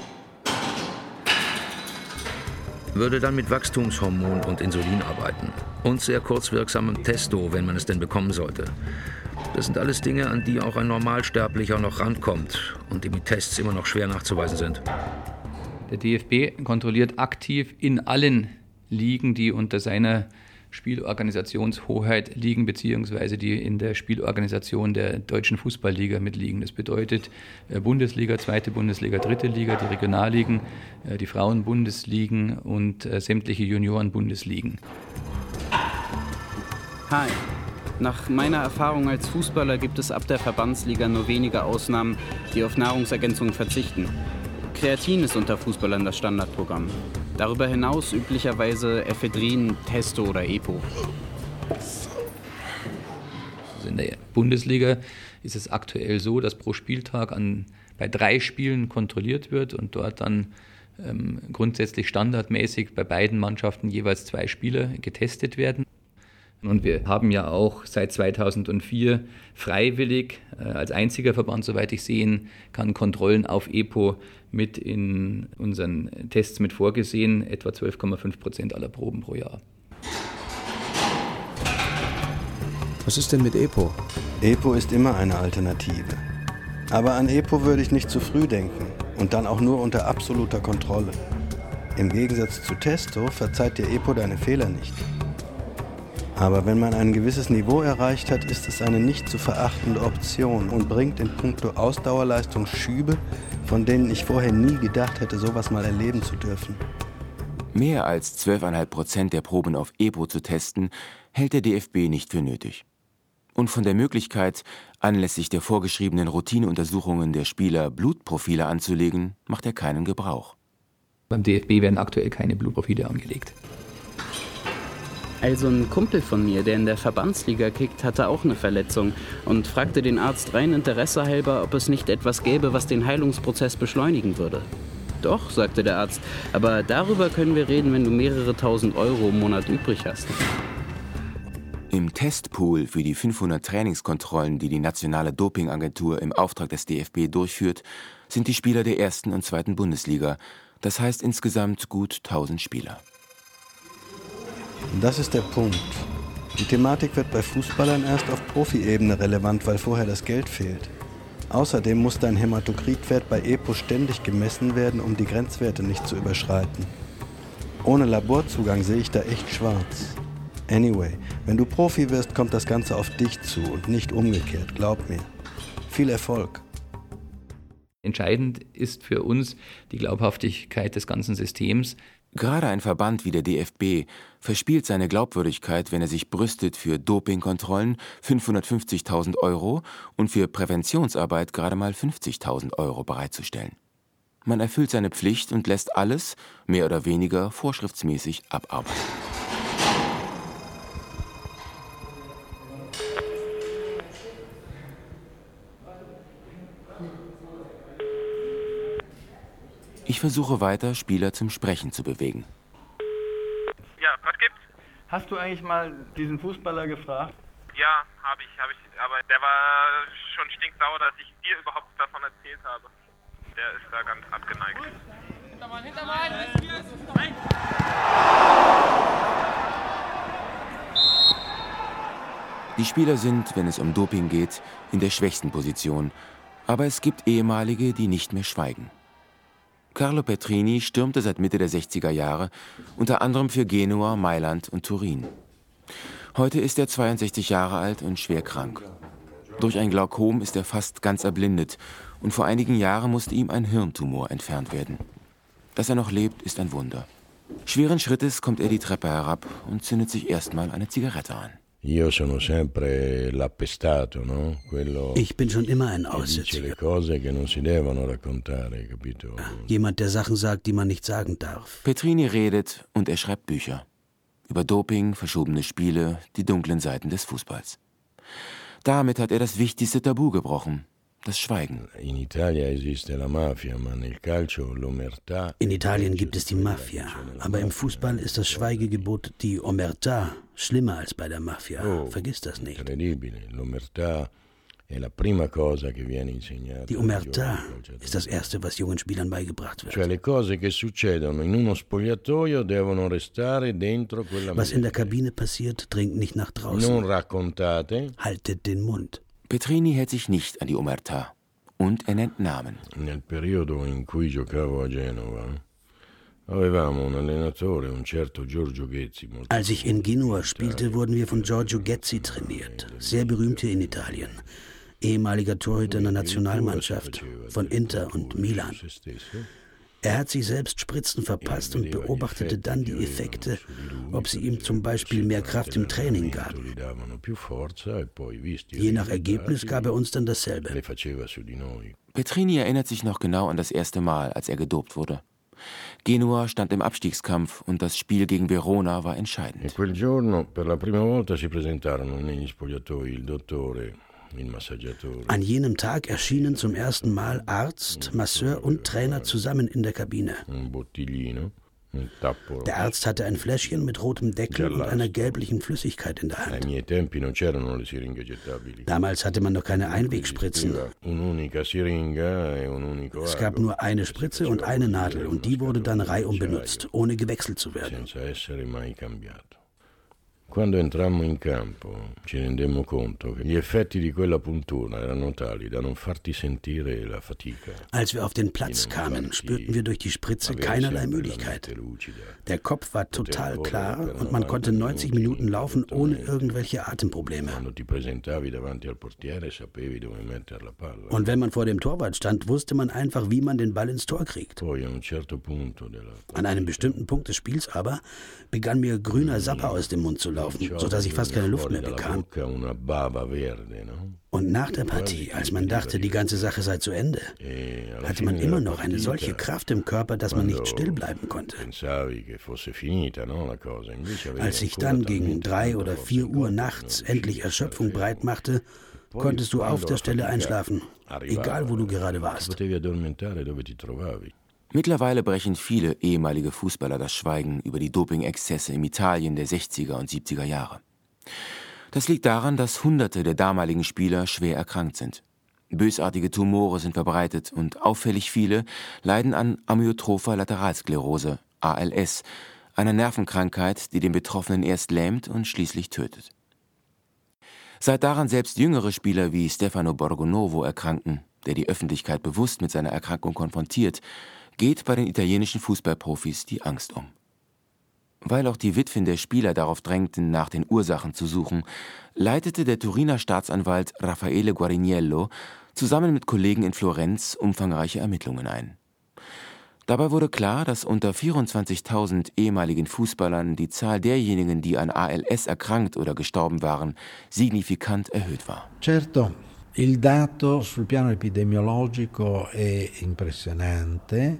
Würde dann mit Wachstumshormon und Insulin arbeiten und sehr kurzwirksamem Testo, wenn man es denn bekommen sollte. Das sind alles Dinge, an die auch ein Normalsterblicher noch rankommt und die mit Tests immer noch schwer nachzuweisen sind. Der D F B kontrolliert aktiv in allen Ligen, die unter seiner Spielorganisationshoheit liegen, beziehungsweise die in der Spielorganisation der Deutschen Fußballliga mitliegen. Das bedeutet Bundesliga, zweite Bundesliga, dritte Liga, die Regionalligen, die Frauenbundesligen und sämtliche Junioren-Bundesligen. Hi. Nach meiner Erfahrung als Fußballer gibt es ab der Verbandsliga nur wenige Ausnahmen, die auf Nahrungsergänzungen verzichten. Kreatin ist unter Fußballern das Standardprogramm. Darüber hinaus üblicherweise Ephedrin, Testo oder Epo. In der Bundesliga ist es aktuell so, dass pro Spieltag an, bei drei Spielen kontrolliert wird und dort dann ähm, grundsätzlich standardmäßig bei beiden Mannschaften jeweils zwei Spieler getestet werden. Und wir haben ja auch seit zweitausendvier freiwillig, äh, als einziger Verband, soweit ich sehen kann, Kontrollen auf Epo mit in unseren Tests mit vorgesehen, etwa zwölf Komma fünf Prozent aller Proben pro Jahr. Was ist denn mit Epo? Epo ist immer eine Alternative. Aber an Epo würde ich nicht zu früh denken und dann auch nur unter absoluter Kontrolle. Im Gegensatz zu Testo verzeiht dir Epo deine Fehler nicht. Aber wenn man ein gewisses Niveau erreicht hat, ist es eine nicht zu verachtende Option und bringt in puncto Ausdauerleistung Schübe, von denen ich vorher nie gedacht hätte, sowas mal erleben zu dürfen. Mehr als zwölf Komma fünf Prozent der Proben auf Epo zu testen, hält der D F B nicht für nötig. Und von der Möglichkeit, anlässlich der vorgeschriebenen Routineuntersuchungen der Spieler Blutprofile anzulegen, macht er keinen Gebrauch. Beim D F B werden aktuell keine Blutprofile angelegt. Also ein Kumpel von mir, der in der Verbandsliga kickt, hatte auch eine Verletzung und fragte den Arzt rein Interesse halber, ob es nicht etwas gäbe, was den Heilungsprozess beschleunigen würde. Doch, sagte der Arzt, aber darüber können wir reden, wenn du mehrere tausend Euro im Monat übrig hast. Im Testpool für die fünfhundert Trainingskontrollen, die die Nationale Dopingagentur im Auftrag des D F B durchführt, sind die Spieler der ersten und zweiten Bundesliga. Das heißt insgesamt gut tausend Spieler. Das ist der Punkt. Die Thematik wird bei Fußballern erst auf Profi-Ebene relevant, weil vorher das Geld fehlt. Außerdem muss dein Hämatokritwert bei EPO ständig gemessen werden, um die Grenzwerte nicht zu überschreiten. Ohne Laborzugang sehe ich da echt schwarz. Anyway, wenn du Profi wirst, kommt das Ganze auf dich zu und nicht umgekehrt, glaub mir. Viel Erfolg. Entscheidend ist für uns die Glaubhaftigkeit des ganzen Systems. Gerade ein Verband wie der D F B verspielt seine Glaubwürdigkeit, wenn er sich brüstet, für Dopingkontrollen fünfhundertfünfzigtausend Euro und für Präventionsarbeit gerade mal fünfzigtausend Euro bereitzustellen. Man erfüllt seine Pflicht und lässt alles, mehr oder weniger, vorschriftsmäßig abarbeiten. Ich versuche weiter, Spieler zum Sprechen zu bewegen. Ja, was gibt's? Hast du eigentlich mal diesen Fußballer gefragt? Ja, habe ich, habe ich. Aber der war schon stinksauer, dass ich dir überhaupt davon erzählt habe. Der ist da ganz abgeneigt. Hintermann, Hintermann! Die Spieler sind, wenn es um Doping geht, in der schwächsten Position. Aber es gibt ehemalige, die nicht mehr schweigen. Carlo Petrini stürmte seit Mitte der sechziger Jahre unter anderem für Genua, Mailand und Turin. Heute ist er zweiundsechzig Jahre alt und schwer krank. Durch ein Glaukom ist er fast ganz erblindet und vor einigen Jahren musste ihm ein Hirntumor entfernt werden. Dass er noch lebt, ist ein Wunder. Schweren Schrittes kommt er die Treppe herab und zündet sich erstmal eine Zigarette an. Ich bin schon immer ein Aussätziger. Jemand, der Sachen sagt, die man nicht sagen darf. Petrini redet und er schreibt Bücher. Über Doping, verschobene Spiele, die dunklen Seiten des Fußballs. Damit hat er das wichtigste Tabu gebrochen. Das Schweigen. In Italien gibt es die Mafia, aber im Fußball ist das Schweigegebot, die Omertà, schlimmer als bei der Mafia. Oh, vergiss das nicht. Die Omertà ist das Erste, was jungen Spielern beigebracht wird. Was in der Kabine passiert, dringt nicht nach draußen. Haltet den Mund. Petrini hält sich nicht an die Omertà und er nennt Namen. Nel periodo in cui giocavo a Genova avevamo un allenatore, un certo Giorgio Ghezzi. Als ich in Genua spielte, wurden wir von Giorgio Ghezzi trainiert, sehr berühmt hier in Italien. Ehemaliger Torhüter der Nationalmannschaft von Inter und Milan. Er hat sich selbst Spritzen verpasst und beobachtete dann die Effekte, ob sie ihm zum Beispiel mehr Kraft im Training gaben. Je nach Ergebnis gab er uns dann dasselbe. Petrini erinnert sich noch genau an das erste Mal, als er gedopt wurde. Genua stand im Abstiegskampf und das Spiel gegen Verona war entscheidend. Quel giorno per la prima volta si presentarono negli spogliatoi il dottore. An jenem Tag erschienen zum ersten Mal Arzt, Masseur und Trainer zusammen in der Kabine. Der Arzt hatte ein Fläschchen mit rotem Deckel und einer gelblichen Flüssigkeit in der Hand. Damals hatte man noch keine Einwegspritzen. Es gab nur eine Spritze und eine Nadel und die wurde dann reihum benutzt, ohne gewechselt zu werden. Quando entrammo in campo ci rendemmo conto che gli effetti di quella puntura erano tali da non farti sentire la fatica. Als wir auf den Platz kamen, spürten wir durch die Spritze keinerlei Müdigkeit. Der Kopf war total klar und man konnte neunzig Minuten laufen ohne irgendwelche Atemprobleme. Und wenn man vor dem Torwart stand, wusste man einfach, wie man den Ball ins Tor kriegt. An einem bestimmten Punkt des Spiels aber begann mir grüner Sapper aus dem Mund zu laufen. gelaufen, sodass ich fast keine Luft mehr bekam. Und nach der Partie, als man dachte, die ganze Sache sei zu Ende, hatte man immer noch eine solche Kraft im Körper, dass man nicht still bleiben konnte. Als sich dann gegen drei oder vier Uhr nachts endlich Erschöpfung breit machte, konntest du auf der Stelle einschlafen, egal wo du gerade warst. Mittlerweile brechen viele ehemalige Fußballer das Schweigen über die Dopingexzesse im Italien der sechziger und siebziger Jahre. Das liegt daran, dass Hunderte der damaligen Spieler schwer erkrankt sind. Bösartige Tumore sind verbreitet und auffällig viele leiden an Amyotropher Lateralsklerose, A L S, einer Nervenkrankheit, die den Betroffenen erst lähmt und schließlich tötet. Seit daran selbst jüngere Spieler wie Stefano Borgonovo erkranken, der die Öffentlichkeit bewusst mit seiner Erkrankung konfrontiert, geht bei den italienischen Fußballprofis die Angst um. Weil auch die Witwen der Spieler darauf drängten, nach den Ursachen zu suchen, leitete der Turiner Staatsanwalt Raffaele Guariniello zusammen mit Kollegen in Florenz umfangreiche Ermittlungen ein. Dabei wurde klar, dass unter vierundzwanzigtausend ehemaligen Fußballern die Zahl derjenigen, die an A L S erkrankt oder gestorben waren, signifikant erhöht war. Certo, il dato sul piano epidemiologico è impressionante.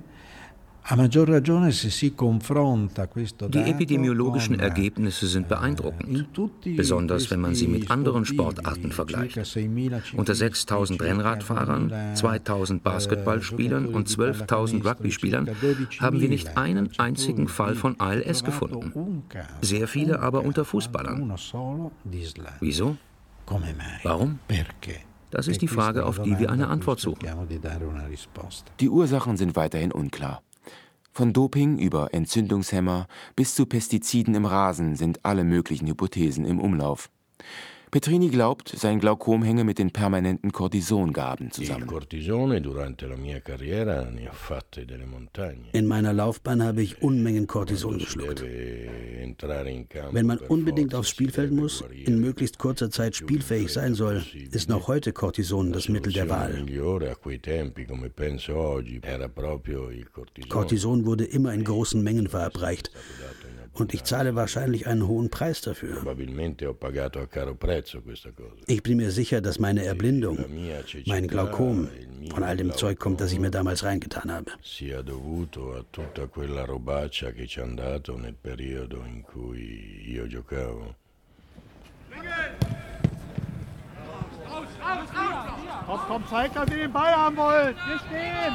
Die epidemiologischen Ergebnisse sind beeindruckend, besonders wenn man sie mit anderen Sportarten vergleicht. Unter sechstausend Rennradfahrern, zweitausend Basketballspielern und zwölftausend Rugbyspielern haben wir nicht einen einzigen Fall von A L S gefunden. Sehr viele aber unter Fußballern. Wieso? Warum? Das ist die Frage, auf die wir eine Antwort suchen. Die Ursachen sind weiterhin unklar. Von Doping über Entzündungshemmer bis zu Pestiziden im Rasen sind alle möglichen Hypothesen im Umlauf. Petrini glaubt, sein Glaukom hänge mit den permanenten Cortisongaben zusammen. In meiner Laufbahn habe ich Unmengen Cortison geschluckt. Wenn man unbedingt aufs Spielfeld muss, in möglichst kurzer Zeit spielfähig sein soll, ist noch heute Cortison das Mittel der Wahl. Cortison wurde immer in großen Mengen verabreicht. Und ich zahle wahrscheinlich einen hohen Preis dafür. Ich bin mir sicher, dass meine Erblindung, mein Glaukom, von all dem Zeug kommt, das ich mir damals reingetan habe. Komm, komm, zeig, dass ihr den Ball haben wollt. Wir stehen.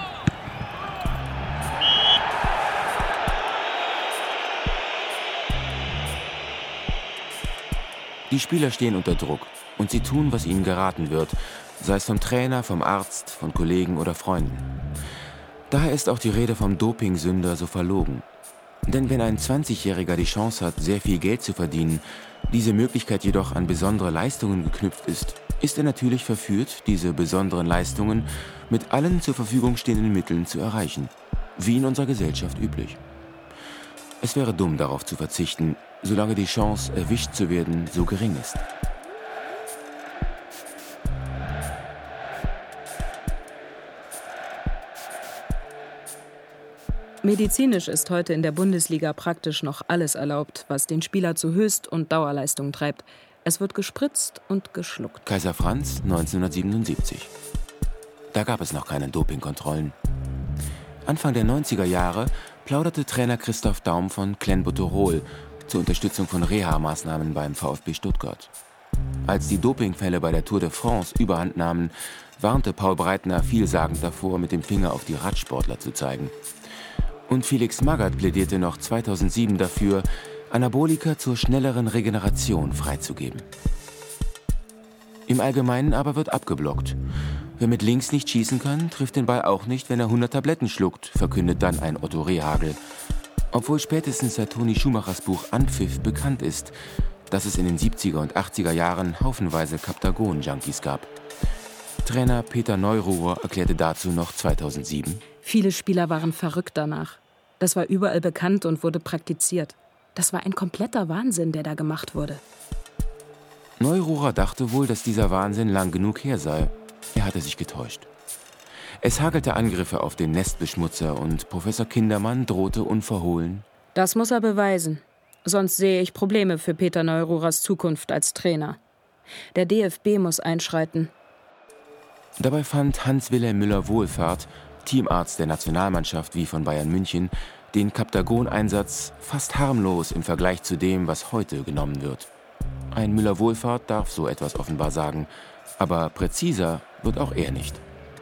Die Spieler stehen unter Druck und sie tun, was ihnen geraten wird, sei es vom Trainer, vom Arzt, von Kollegen oder Freunden. Daher ist auch die Rede vom Dopingsünder so verlogen. Denn wenn ein zwanzigjähriger die Chance hat, sehr viel Geld zu verdienen, diese Möglichkeit jedoch an besondere Leistungen geknüpft ist, ist er natürlich verführt, diese besonderen Leistungen mit allen zur Verfügung stehenden Mitteln zu erreichen, wie in unserer Gesellschaft üblich. Es wäre dumm, darauf zu verzichten, solange die Chance, erwischt zu werden, so gering ist. Medizinisch ist heute in der Bundesliga praktisch noch alles erlaubt, was den Spieler zu Höchst- und Dauerleistung treibt. Es wird gespritzt und geschluckt. Kaiser Franz, neunzehnhundertsiebenundsiebzig. Da gab es noch keine Dopingkontrollen. Anfang der neunziger Jahre plauderte Trainer Christoph Daum von Clenbuterol zur Unterstützung von Reha-Maßnahmen beim VfB Stuttgart. Als die Dopingfälle bei der Tour de France überhand nahmen, warnte Paul Breitner vielsagend davor, mit dem Finger auf die Radsportler zu zeigen. Und Felix Magath plädierte noch zweitausendsieben dafür, Anabolika zur schnelleren Regeneration freizugeben. Im Allgemeinen aber wird abgeblockt. Wer mit links nicht schießen kann, trifft den Ball auch nicht, wenn er hundert Tabletten schluckt, verkündet dann ein Otto Rehhagel. Obwohl spätestens seit Toni Schumachers Buch Anpfiff bekannt ist, dass es in den siebziger und achtziger Jahren haufenweise Kaptagon-Junkies gab. Trainer Peter Neururer erklärte dazu noch zweitausendsieben: Viele Spieler waren verrückt danach. Das war überall bekannt und wurde praktiziert. Das war ein kompletter Wahnsinn, der da gemacht wurde. Neururer dachte wohl, dass dieser Wahnsinn lang genug her sei. Er hatte sich getäuscht. Es hagelte Angriffe auf den Nestbeschmutzer und Professor Kindermann drohte unverhohlen: Das muss er beweisen. Sonst sehe ich Probleme für Peter Neuruhrers Zukunft als Trainer. Der D F B muss einschreiten. Dabei fand Hans-Wilhelm Müller-Wohlfahrt, Teamarzt der Nationalmannschaft wie von Bayern München, den Kaptagon-Einsatz fast harmlos im Vergleich zu dem, was heute genommen wird. Ein Müller-Wohlfahrt darf so etwas offenbar sagen, aber präziser wird auch er nicht.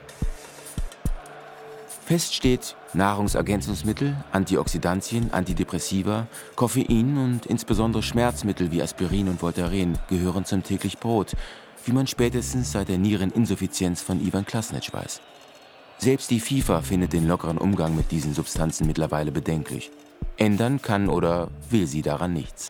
Fest steht, Nahrungsergänzungsmittel, Antioxidantien, Antidepressiva, Koffein und insbesondere Schmerzmittel wie Aspirin und Voltaren gehören zum täglich Brot, wie man spätestens seit der Niereninsuffizienz von Ivan Klasnitsch weiß. Selbst die FIFA findet den lockeren Umgang mit diesen Substanzen mittlerweile bedenklich. Ändern kann oder will sie daran nichts.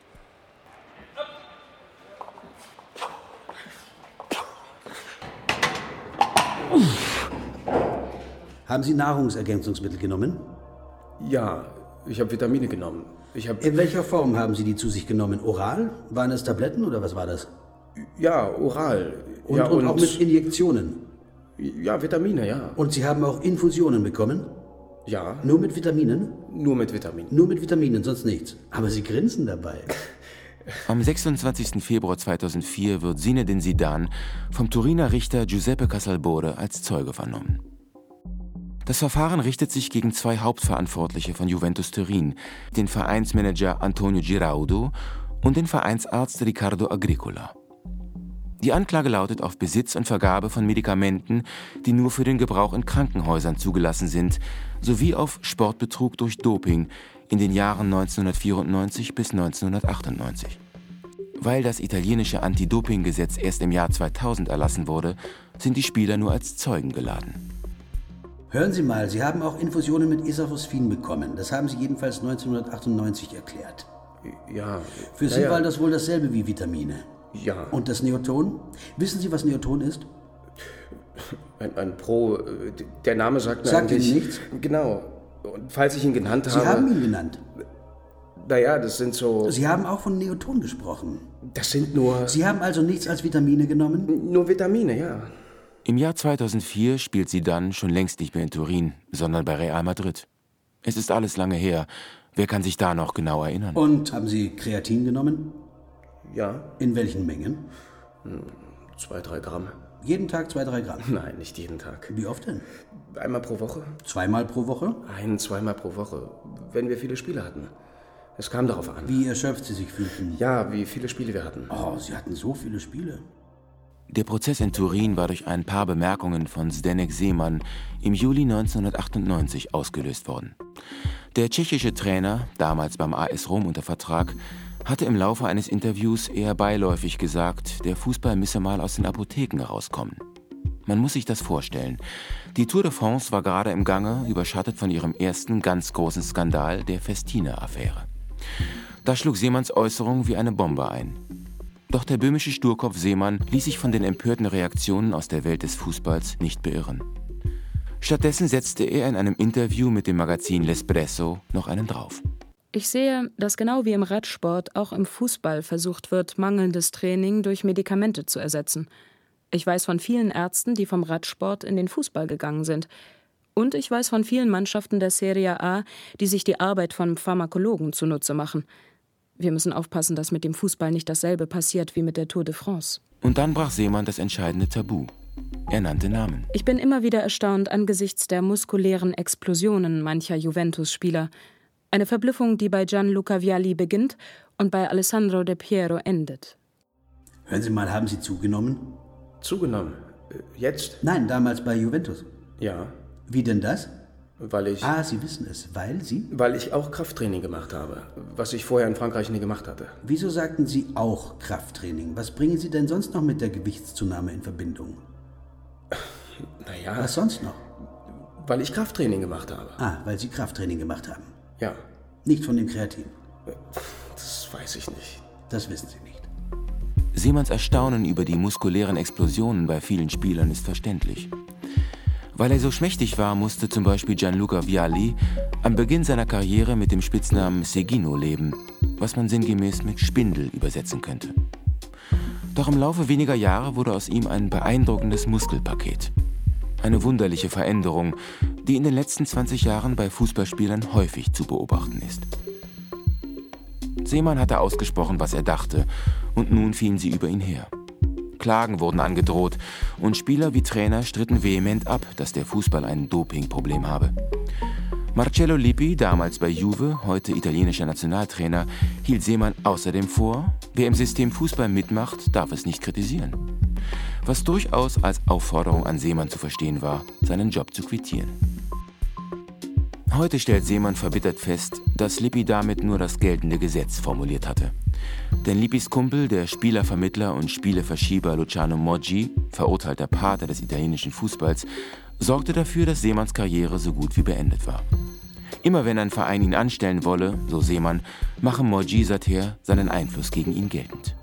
Haben Sie Nahrungsergänzungsmittel genommen? Ja, ich habe Vitamine genommen. Ich hab In welcher Form haben Sie die zu sich genommen? Oral? Waren es Tabletten oder was war das? Ja, oral. Und, ja, und, und auch mit Injektionen? Ja, Vitamine, ja. Und Sie haben auch Infusionen bekommen? Ja. Nur mit Vitaminen? Nur mit Vitaminen. Nur mit Vitaminen, sonst nichts. Aber Sie grinsen dabei. Am sechsundzwanzigsten Februar zweitausendvier wird Zinedine Zidane vom Turiner Richter Giuseppe Casalbore als Zeuge vernommen. Das Verfahren richtet sich gegen zwei Hauptverantwortliche von Juventus Turin, den Vereinsmanager Antonio Giraudo und den Vereinsarzt Riccardo Agricola. Die Anklage lautet auf Besitz und Vergabe von Medikamenten, die nur für den Gebrauch in Krankenhäusern zugelassen sind, sowie auf Sportbetrug durch Doping in den Jahren neunzehnhundertvierundneunzig bis neunzehnhundertachtundneunzig. Weil das italienische Anti-Doping-Gesetz erst im Jahr zweitausend erlassen wurde, sind die Spieler nur als Zeugen geladen. Hören Sie mal, Sie haben auch Infusionen mit Isarphosphin bekommen. Das haben Sie jedenfalls neunzehnhundertachtundneunzig erklärt. Ja. Für Sie ja, war das wohl dasselbe wie Vitamine? Ja. Und das Neoton? Wissen Sie, was Neoton ist? Ein, ein Pro, der Name sagt mir Sagt eigentlich... Ihnen nichts? Genau. Und falls ich ihn genannt habe... Sie haben ihn genannt. Naja, das sind so... Sie haben auch von Neoton gesprochen. Das sind nur... Sie haben also nichts als Vitamine genommen? Nur Vitamine, ja. Im Jahr zweitausendvier spielt Zidane schon längst nicht mehr in Turin, sondern bei Real Madrid. Es ist alles lange her. Wer kann sich da noch genau erinnern? Und haben Sie Kreatin genommen? Ja. In welchen Mengen? Zwei, drei Gramm. Jeden Tag zwei, drei Gramm? Nein, nicht jeden Tag. Wie oft denn? Einmal pro Woche. Zweimal pro Woche? Ein-, zweimal pro Woche, wenn wir viele Spiele hatten. Es kam darauf an. Wie erschöpft Sie sich fühlten? Ja, wie viele Spiele wir hatten. Oh, Sie hatten so viele Spiele. Der Prozess in Turin war durch ein paar Bemerkungen von Zdeněk Zeman im Juli neunzehnhundertachtundneunzig ausgelöst worden. Der tschechische Trainer, damals beim A S Rom unter Vertrag, hatte im Laufe eines Interviews eher beiläufig gesagt, der Fußball müsse mal aus den Apotheken herauskommen. Man muss sich das vorstellen. Die Tour de France war gerade im Gange, überschattet von ihrem ersten ganz großen Skandal, der Festina-Affäre. Da schlug Seemans Äußerung wie eine Bombe ein. Doch der böhmische Sturkopf Seemann ließ sich von den empörten Reaktionen aus der Welt des Fußballs nicht beirren. Stattdessen setzte er in einem Interview mit dem Magazin L'Espresso noch einen drauf. Ich sehe, dass genau wie im Radsport auch im Fußball versucht wird, mangelndes Training durch Medikamente zu ersetzen. Ich weiß von vielen Ärzten, die vom Radsport in den Fußball gegangen sind. Und ich weiß von vielen Mannschaften der Serie A, die sich die Arbeit von Pharmakologen zunutze machen. Wir müssen aufpassen, dass mit dem Fußball nicht dasselbe passiert wie mit der Tour de France. Und dann brach Seemann das entscheidende Tabu. Er nannte Namen. Ich bin immer wieder erstaunt angesichts der muskulären Explosionen mancher Juventus-Spieler. Eine Verblüffung, die bei Gianluca Vialli beginnt und bei Alessandro De Piero endet. Hören Sie mal, haben Sie zugenommen? Zugenommen? Jetzt? Nein, damals bei Juventus. Ja. Wie denn das? Weil ich... Ah, Sie wissen es. Weil Sie? Weil ich auch Krafttraining gemacht habe, was ich vorher in Frankreich nie gemacht hatte. Wieso sagten Sie auch Krafttraining? Was bringen Sie denn sonst noch mit der Gewichtszunahme in Verbindung? Naja... Was sonst noch? Weil ich Krafttraining gemacht habe. Ah, weil Sie Krafttraining gemacht haben. Ja. Nicht von dem Kreatin? Das weiß ich nicht. Das wissen Sie nicht. Seemanns Erstaunen über die muskulären Explosionen bei vielen Spielern ist verständlich. Weil er so schmächtig war, musste zum Beispiel Gianluca Vialli am Beginn seiner Karriere mit dem Spitznamen Seghino leben, was man sinngemäß mit Spindel übersetzen könnte. Doch im Laufe weniger Jahre wurde aus ihm ein beeindruckendes Muskelpaket. Eine wunderliche Veränderung, die in den letzten zwanzig Jahren bei Fußballspielern häufig zu beobachten ist. Seemann hatte ausgesprochen, was er dachte, und nun fielen sie über ihn her. Klagen wurden angedroht und Spieler wie Trainer stritten vehement ab, dass der Fußball ein Dopingproblem habe. Marcello Lippi, damals bei Juve, heute italienischer Nationaltrainer, hielt Seemann außerdem vor, wer im System Fußball mitmacht, darf es nicht kritisieren. Was durchaus als Aufforderung an Seemann zu verstehen war, seinen Job zu quittieren. Heute stellt Seemann verbittert fest, dass Lippi damit nur das geltende Gesetz formuliert hatte. Denn Lippis Kumpel, der Spielervermittler und Spieleverschieber Luciano Moggi, verurteilter Pater des italienischen Fußballs, sorgte dafür, dass Seemanns Karriere so gut wie beendet war. Immer wenn ein Verein ihn anstellen wolle, so Seemann, mache Moggi seither seinen Einfluss gegen ihn geltend.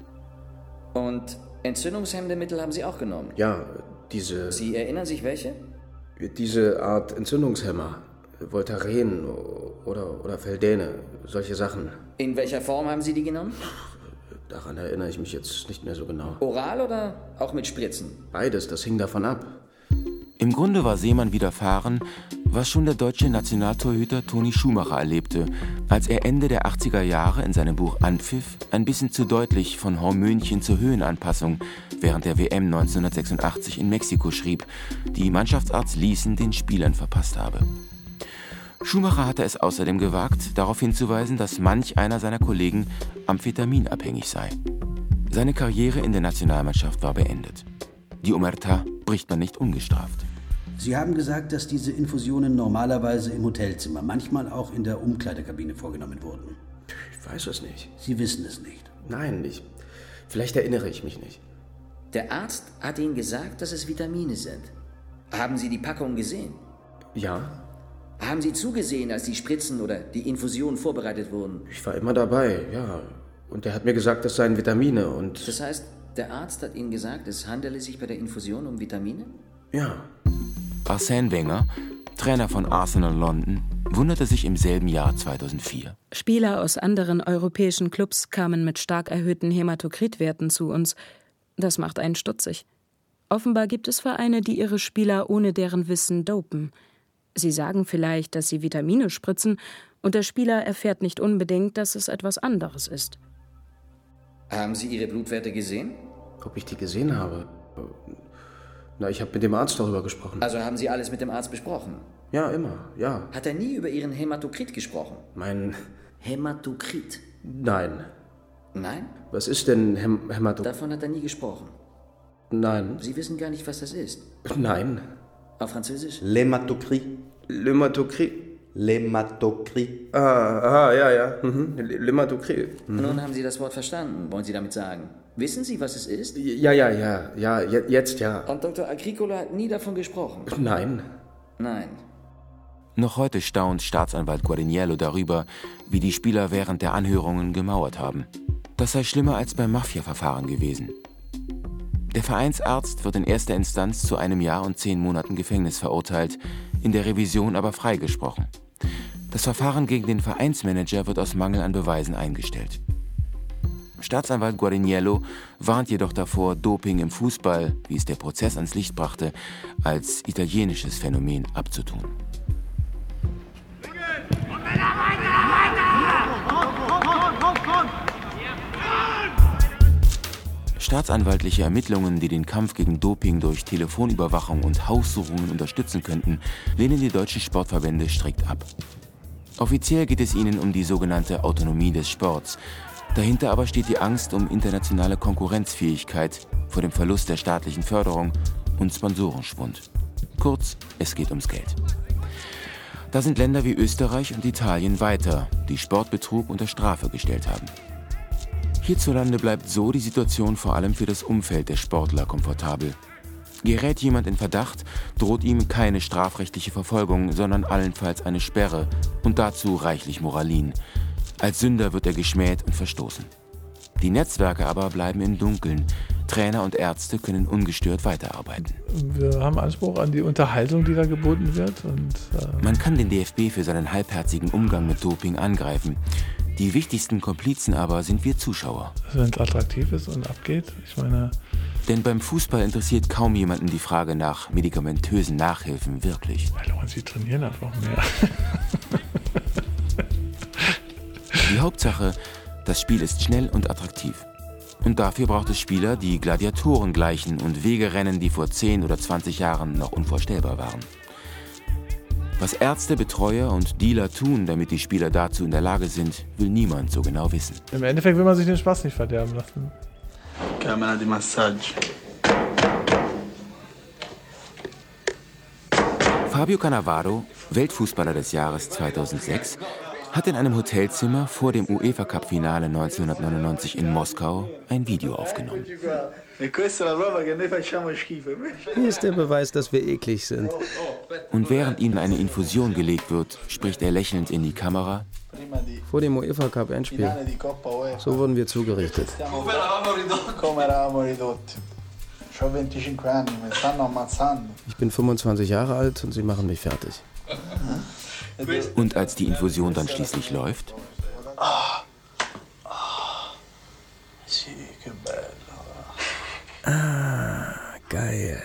Und entzündungshemmende Mittel haben Sie auch genommen? Ja, diese... Sie erinnern sich welche? Diese Art Entzündungshemmer. Voltaren oder, oder Feldene, solche Sachen. In welcher Form haben Sie die genommen? Daran erinnere ich mich jetzt nicht mehr so genau. Oral oder auch mit Spritzen? Beides, das hing davon ab. Im Grunde war Seemann widerfahren, was schon der deutsche Nationaltorhüter Toni Schumacher erlebte, als er Ende der achtziger Jahre in seinem Buch Anpfiff ein bisschen zu deutlich von Hormönchen zur Höhenanpassung während der W M neunzehnhundertsechsundachtzig in Mexiko schrieb, die Mannschaftsarzt Leeson den Spielern verpasst habe. Schumacher hatte es außerdem gewagt, darauf hinzuweisen, dass manch einer seiner Kollegen amphetaminabhängig sei. Seine Karriere in der Nationalmannschaft war beendet. Die Omerta bricht man nicht ungestraft. Sie haben gesagt, dass diese Infusionen normalerweise im Hotelzimmer, manchmal auch in der Umkleidekabine vorgenommen wurden. Ich weiß es nicht. Sie wissen es nicht? Nein, nicht. Vielleicht erinnere ich mich nicht. Der Arzt hat Ihnen gesagt, dass es Vitamine sind. Haben Sie die Packung gesehen? Ja. Haben Sie zugesehen, als die Spritzen oder die Infusionen vorbereitet wurden? Ich war immer dabei, ja. Und er hat mir gesagt, das seien Vitamine und... Das heißt, der Arzt hat Ihnen gesagt, es handele sich bei der Infusion um Vitamine? Ja. Arsène Wenger, Trainer von Arsenal London, wunderte sich im selben Jahr zweitausendvier. Spieler aus anderen europäischen Clubs kamen mit stark erhöhten Hämatokritwerten zu uns. Das macht einen stutzig. Offenbar gibt es Vereine, die ihre Spieler ohne deren Wissen dopen. Sie sagen vielleicht, dass sie Vitamine spritzen, und der Spieler erfährt nicht unbedingt, dass es etwas anderes ist. Haben Sie Ihre Blutwerte gesehen? Ob ich die gesehen habe? Na, ich habe mit dem Arzt darüber gesprochen. Also haben Sie alles mit dem Arzt besprochen? Ja, immer, ja. Hat er nie über Ihren Hämatokrit gesprochen? Mein... Hämatokrit? Nein. Nein? Was ist denn Häm Hämatokrit? Davon hat er nie gesprochen? Nein. Sie wissen gar nicht, was das ist? Nein. Auf Französisch? L'hématocrit. L'hématocrit. L'hématocrit. Ah, aha, ja, ja. Mhm. L'hématocrit. Mhm. Nun haben Sie das Wort verstanden, wollen Sie damit sagen. Wissen Sie, was es ist? Ja, ja, ja, ja, jetzt ja. Und Doktor Agricola hat nie davon gesprochen? Nein. Nein. Noch heute staunt Staatsanwalt Guariniello darüber, wie die Spieler während der Anhörungen gemauert haben. Das sei schlimmer als beim Mafia-Verfahren gewesen. Der Vereinsarzt wird in erster Instanz zu einem Jahr und zehn Monaten Gefängnis verurteilt, in der Revision aber freigesprochen. Das Verfahren gegen den Vereinsmanager wird aus Mangel an Beweisen eingestellt. Staatsanwalt Guariniello warnt jedoch davor, Doping im Fußball, wie es der Prozess ans Licht brachte, als italienisches Phänomen abzutun. Staatsanwaltliche Ermittlungen, die den Kampf gegen Doping durch Telefonüberwachung und Haussuchungen unterstützen könnten, lehnen die deutschen Sportverbände strikt ab. Offiziell geht es ihnen um die sogenannte Autonomie des Sports. Dahinter aber steht die Angst um internationale Konkurrenzfähigkeit vor dem Verlust der staatlichen Förderung und Sponsorenschwund. Kurz, es geht ums Geld. Da sind Länder wie Österreich und Italien weiter, die Sportbetrug unter Strafe gestellt haben. Hierzulande bleibt so die Situation vor allem für das Umfeld der Sportler komfortabel. Gerät jemand in Verdacht, droht ihm keine strafrechtliche Verfolgung, sondern allenfalls eine Sperre und dazu reichlich Moralin. Als Sünder wird er geschmäht und verstoßen. Die Netzwerke aber bleiben im Dunkeln. Trainer und Ärzte können ungestört weiterarbeiten. Wir haben Anspruch an die Unterhaltung, die da geboten wird. Und, äh Man kann den D F B für seinen halbherzigen Umgang mit Doping angreifen. Die wichtigsten Komplizen aber sind wir Zuschauer. Wenn es attraktiv ist und abgeht, ich meine... Denn beim Fußball interessiert kaum jemanden die Frage nach medikamentösen Nachhilfen wirklich. Hallo, und sie trainieren einfach mehr. Die Hauptsache, Das Spiel ist schnell und attraktiv. Und dafür braucht es Spieler, die Gladiatoren gleichen und Wege rennen, die vor zehn oder zwanzig Jahren noch unvorstellbar waren. Was Ärzte, Betreuer und Dealer tun, damit die Spieler dazu in der Lage sind, will niemand so genau wissen. Im Endeffekt will man sich den Spaß nicht verderben lassen. Camera di massaggio. Fabio Cannavaro, Weltfußballer des Jahres zweitausendsechs, hat in einem Hotelzimmer vor dem UEFA-Cup-Finale neunzehnhundertneunundneunzig in Moskau ein Video aufgenommen. Hier ist der Beweis, dass wir eklig sind. Und während ihnen eine Infusion gelegt wird, spricht er lächelnd in die Kamera. Vor dem UEFA-Cup-Endspiel. So wurden wir zugerichtet. Ich bin fünfundzwanzig Jahre alt und sie machen mich fertig. Und als die Infusion dann schließlich läuft? Ah, geil.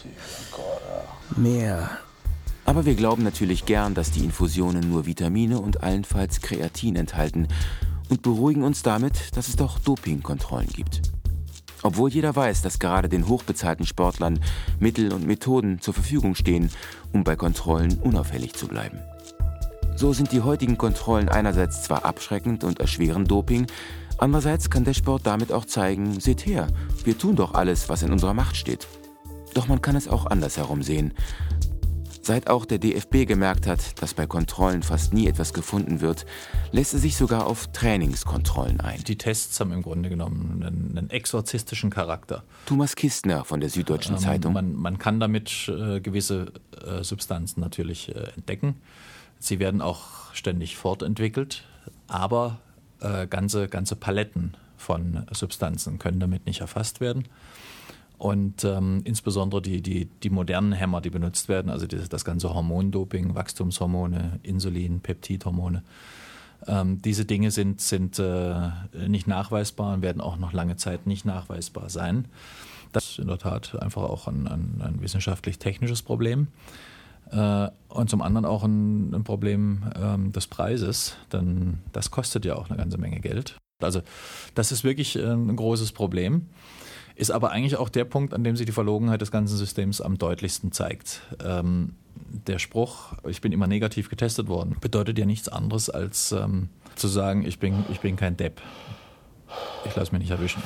Mehr. Aber wir glauben natürlich gern, dass die Infusionen nur Vitamine und allenfalls Kreatin enthalten und beruhigen uns damit, dass es doch Dopingkontrollen gibt. Obwohl jeder weiß, dass gerade den hochbezahlten Sportlern Mittel und Methoden zur Verfügung stehen, um bei Kontrollen unauffällig zu bleiben. So sind die heutigen Kontrollen einerseits zwar abschreckend und erschweren Doping, andererseits kann der Sport damit auch zeigen, seht her, wir tun doch alles, was in unserer Macht steht. Doch man kann es auch andersherum sehen. Seit auch der D F B gemerkt hat, dass bei Kontrollen fast nie etwas gefunden wird, lässt er sich sogar auf Trainingskontrollen ein. Die Tests haben im Grunde genommen einen, einen exorzistischen Charakter. Thomas Kistner von der Süddeutschen ähm, Zeitung. Man, man kann damit äh, gewisse äh, Substanzen natürlich äh, entdecken. Sie werden auch ständig fortentwickelt, aber äh, ganze, ganze Paletten von Substanzen können damit nicht erfasst werden. Und ähm, insbesondere die, die, die modernen Hämmer, die benutzt werden, also das, das ganze Hormondoping, Wachstumshormone, Insulin, Peptidhormone, ähm, diese Dinge sind, sind äh, nicht nachweisbar und werden auch noch lange Zeit nicht nachweisbar sein. Das ist in der Tat einfach auch ein, ein, ein wissenschaftlich-technisches Problem. Äh, und zum anderen auch ein, ein Problem ähm, des Preises, denn das kostet ja auch eine ganze Menge Geld. Also das ist wirklich äh, ein großes Problem. Ist aber eigentlich auch der Punkt, an dem sich die Verlogenheit des ganzen Systems am deutlichsten zeigt. Ähm, der Spruch, ich bin immer negativ getestet worden, bedeutet ja nichts anderes als ähm, zu sagen, ich bin, ich bin kein Depp. Ich lasse mich nicht erwischen.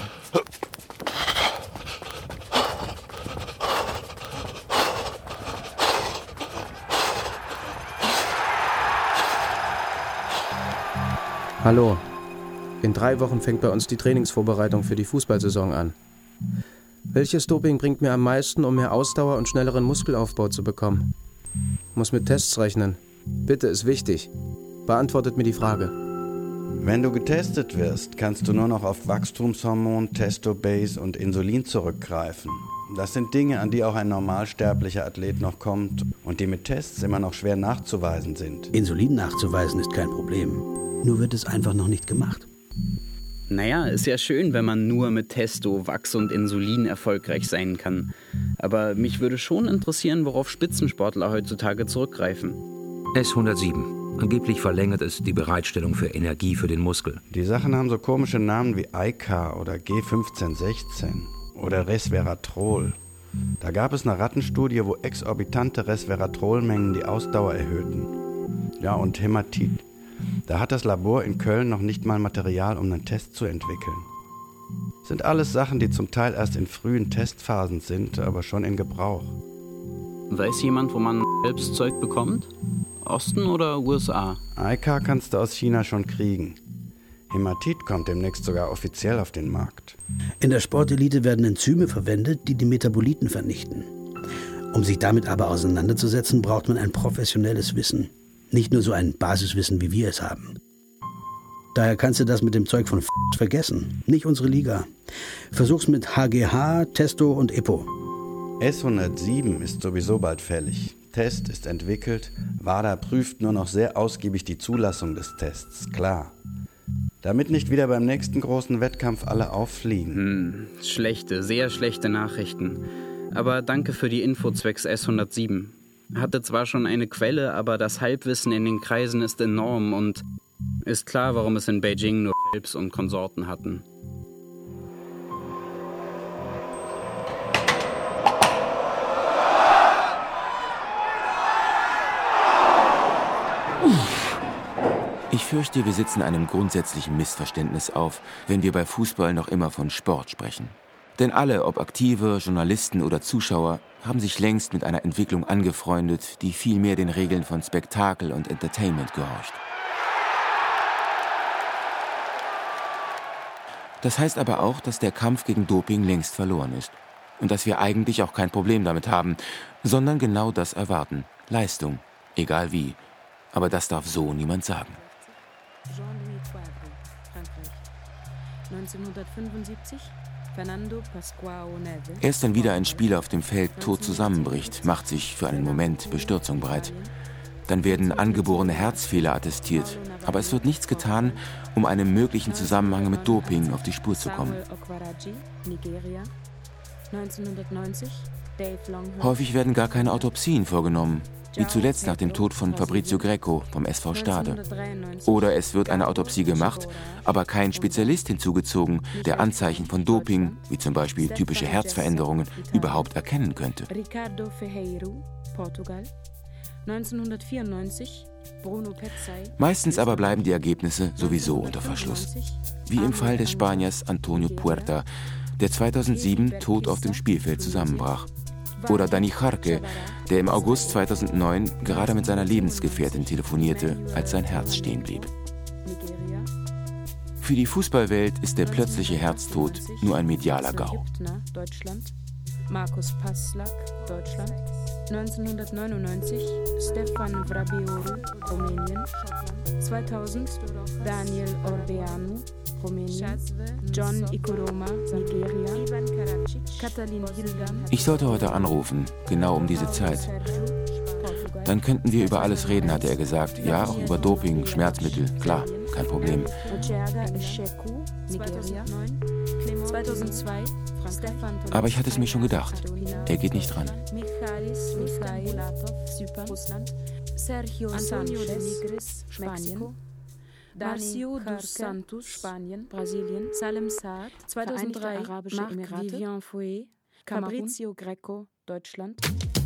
Hallo. In drei Wochen fängt bei uns die Trainingsvorbereitung für die Fußballsaison an. Welches Doping bringt mir am meisten, um mehr Ausdauer und schnelleren Muskelaufbau zu bekommen? Muss mit Tests rechnen. Bitte, ist wichtig. Beantwortet mir die Frage. Wenn du getestet wirst, kannst du nur noch auf Wachstumshormon, Testo-Base und Insulin zurückgreifen. Das sind Dinge, an die auch ein normalsterblicher Athlet noch kommt und die mit Tests immer noch schwer nachzuweisen sind. Insulin nachzuweisen ist kein Problem. Nur wird es einfach noch nicht gemacht. Naja, ist ja schön, wenn man nur mit Testo, Wachs und Insulin erfolgreich sein kann. Aber mich würde schon interessieren, worauf Spitzensportler heutzutage zurückgreifen. S hundertsieben. Angeblich verlängert es die Bereitstellung für Energie für den Muskel. Die Sachen haben so komische Namen wie I C A oder G fünfzehn sechzehn oder Resveratrol. Da gab es eine Rattenstudie, wo exorbitante Resveratrolmengen die Ausdauer erhöhten. Ja, und Hämatit. Da hat das Labor in Köln noch nicht mal Material, um einen Test zu entwickeln. Sind alles Sachen, die zum Teil erst in frühen Testphasen sind, aber schon in Gebrauch. Weiß jemand, wo man selbst Zeug bekommt? Osten oder U S A? I C A kannst du aus China schon kriegen. Hämatit kommt demnächst sogar offiziell auf den Markt. In der Sportelite werden Enzyme verwendet, die die Metaboliten vernichten. Um sich damit aber auseinanderzusetzen, braucht man ein professionelles Wissen. Nicht nur so ein Basiswissen, wie wir es haben. Daher kannst du das mit dem Zeug von F*** vergessen. Nicht unsere Liga. Versuch's mit H G H, Testo und E P O. S hundertsieben ist sowieso bald fällig. Test ist entwickelt. WADA prüft nur noch sehr ausgiebig die Zulassung des Tests, klar. Damit nicht wieder beim nächsten großen Wettkampf alle auffliegen. Hm, schlechte, sehr schlechte Nachrichten. Aber danke für die Info zwecks S hundertsieben. Hatte zwar schon eine Quelle, aber das Halbwissen in den Kreisen ist enorm und ist klar, warum es in Beijing nur Phelps und Konsorten hatten. Ich fürchte, wir sitzen einem grundsätzlichen Missverständnis auf, wenn wir bei Fußball noch immer von Sport sprechen. Denn alle, ob Aktive, Journalisten oder Zuschauer, haben sich längst mit einer Entwicklung angefreundet, die viel mehr den Regeln von Spektakel und Entertainment gehorcht. Das heißt aber auch, dass der Kampf gegen Doping längst verloren ist. Und dass wir eigentlich auch kein Problem damit haben, sondern genau das erwarten. Leistung, egal wie. Aber das darf so niemand sagen. Jean-Louis Poivre, Frankreich. neunzehnhundertfünfundsiebzig, Fernando Pascual Neve. Erst wenn wieder ein Spieler auf dem Feld tot zusammenbricht, macht sich für einen Moment Bestürzung breit. Dann werden angeborene Herzfehler attestiert, aber es wird nichts getan, um einem möglichen Zusammenhang mit Doping auf die Spur zu kommen. Häufig werden gar keine Autopsien vorgenommen, wie zuletzt nach dem Tod von Fabrizio Greco vom S V Stade. Oder es wird eine Autopsie gemacht, aber kein Spezialist hinzugezogen, der Anzeichen von Doping, wie zum Beispiel typische Herzveränderungen, überhaupt erkennen könnte. Ricardo Ferreiro, Portugal. neunzehnhundertvierundneunzig, Bruno Petzai. Meistens aber bleiben die Ergebnisse sowieso unter Verschluss. Wie im Fall des Spaniers Antonio Puerta, der zweitausendsieben tot auf dem Spielfeld zusammenbrach. Oder Dani Jarque, der im August zweitausendneun gerade mit seiner Lebensgefährtin telefonierte, als sein Herz stehen blieb. Für die Fußballwelt ist der plötzliche Herztod nur ein medialer GAU. Markus Paslak, Deutschland. neunzehnhundertneunundneunzig, Stefan Vrabioru, Rumänien. zweitausend, Daniel Orbeanu, Rumänien. John Ikoroma, Nigeria. Katalin Hildam. Ich sollte heute anrufen, genau um diese Zeit. Dann könnten wir über alles reden, hatte er gesagt. Ja, auch über Doping, Schmerzmittel, klar, kein Problem. zweitausendzwei, Aber ich hatte es mir schon gedacht. Er geht nicht dran. Sergio Sanchez, Spanien. Marcio dos Santos, Spanien, Brasilien. Salem Saad, zweitausenddrei, Arabische Emirate. Vivian Fouet, Fabrizio Greco, Deutschland.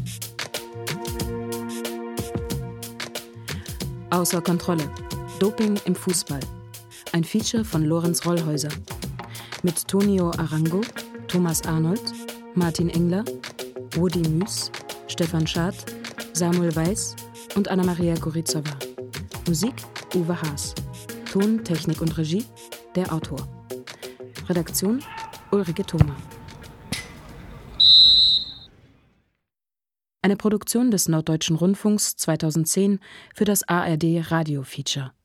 Außer Kontrolle. Doping im Fußball. Ein Feature von Lorenz Rollhäuser. Mit Tonio Arango, Thomas Arnold, Martin Engler, Rudi Müß, Stefan Schad, Samuel Weiß und Anna-Maria Gorizova. Musik Uwe Haas. Ton, Technik und Regie der Autor. Redaktion Ulrike Thoma. Eine Produktion des Norddeutschen Rundfunks zweitausendzehn für das A R D Radio Feature.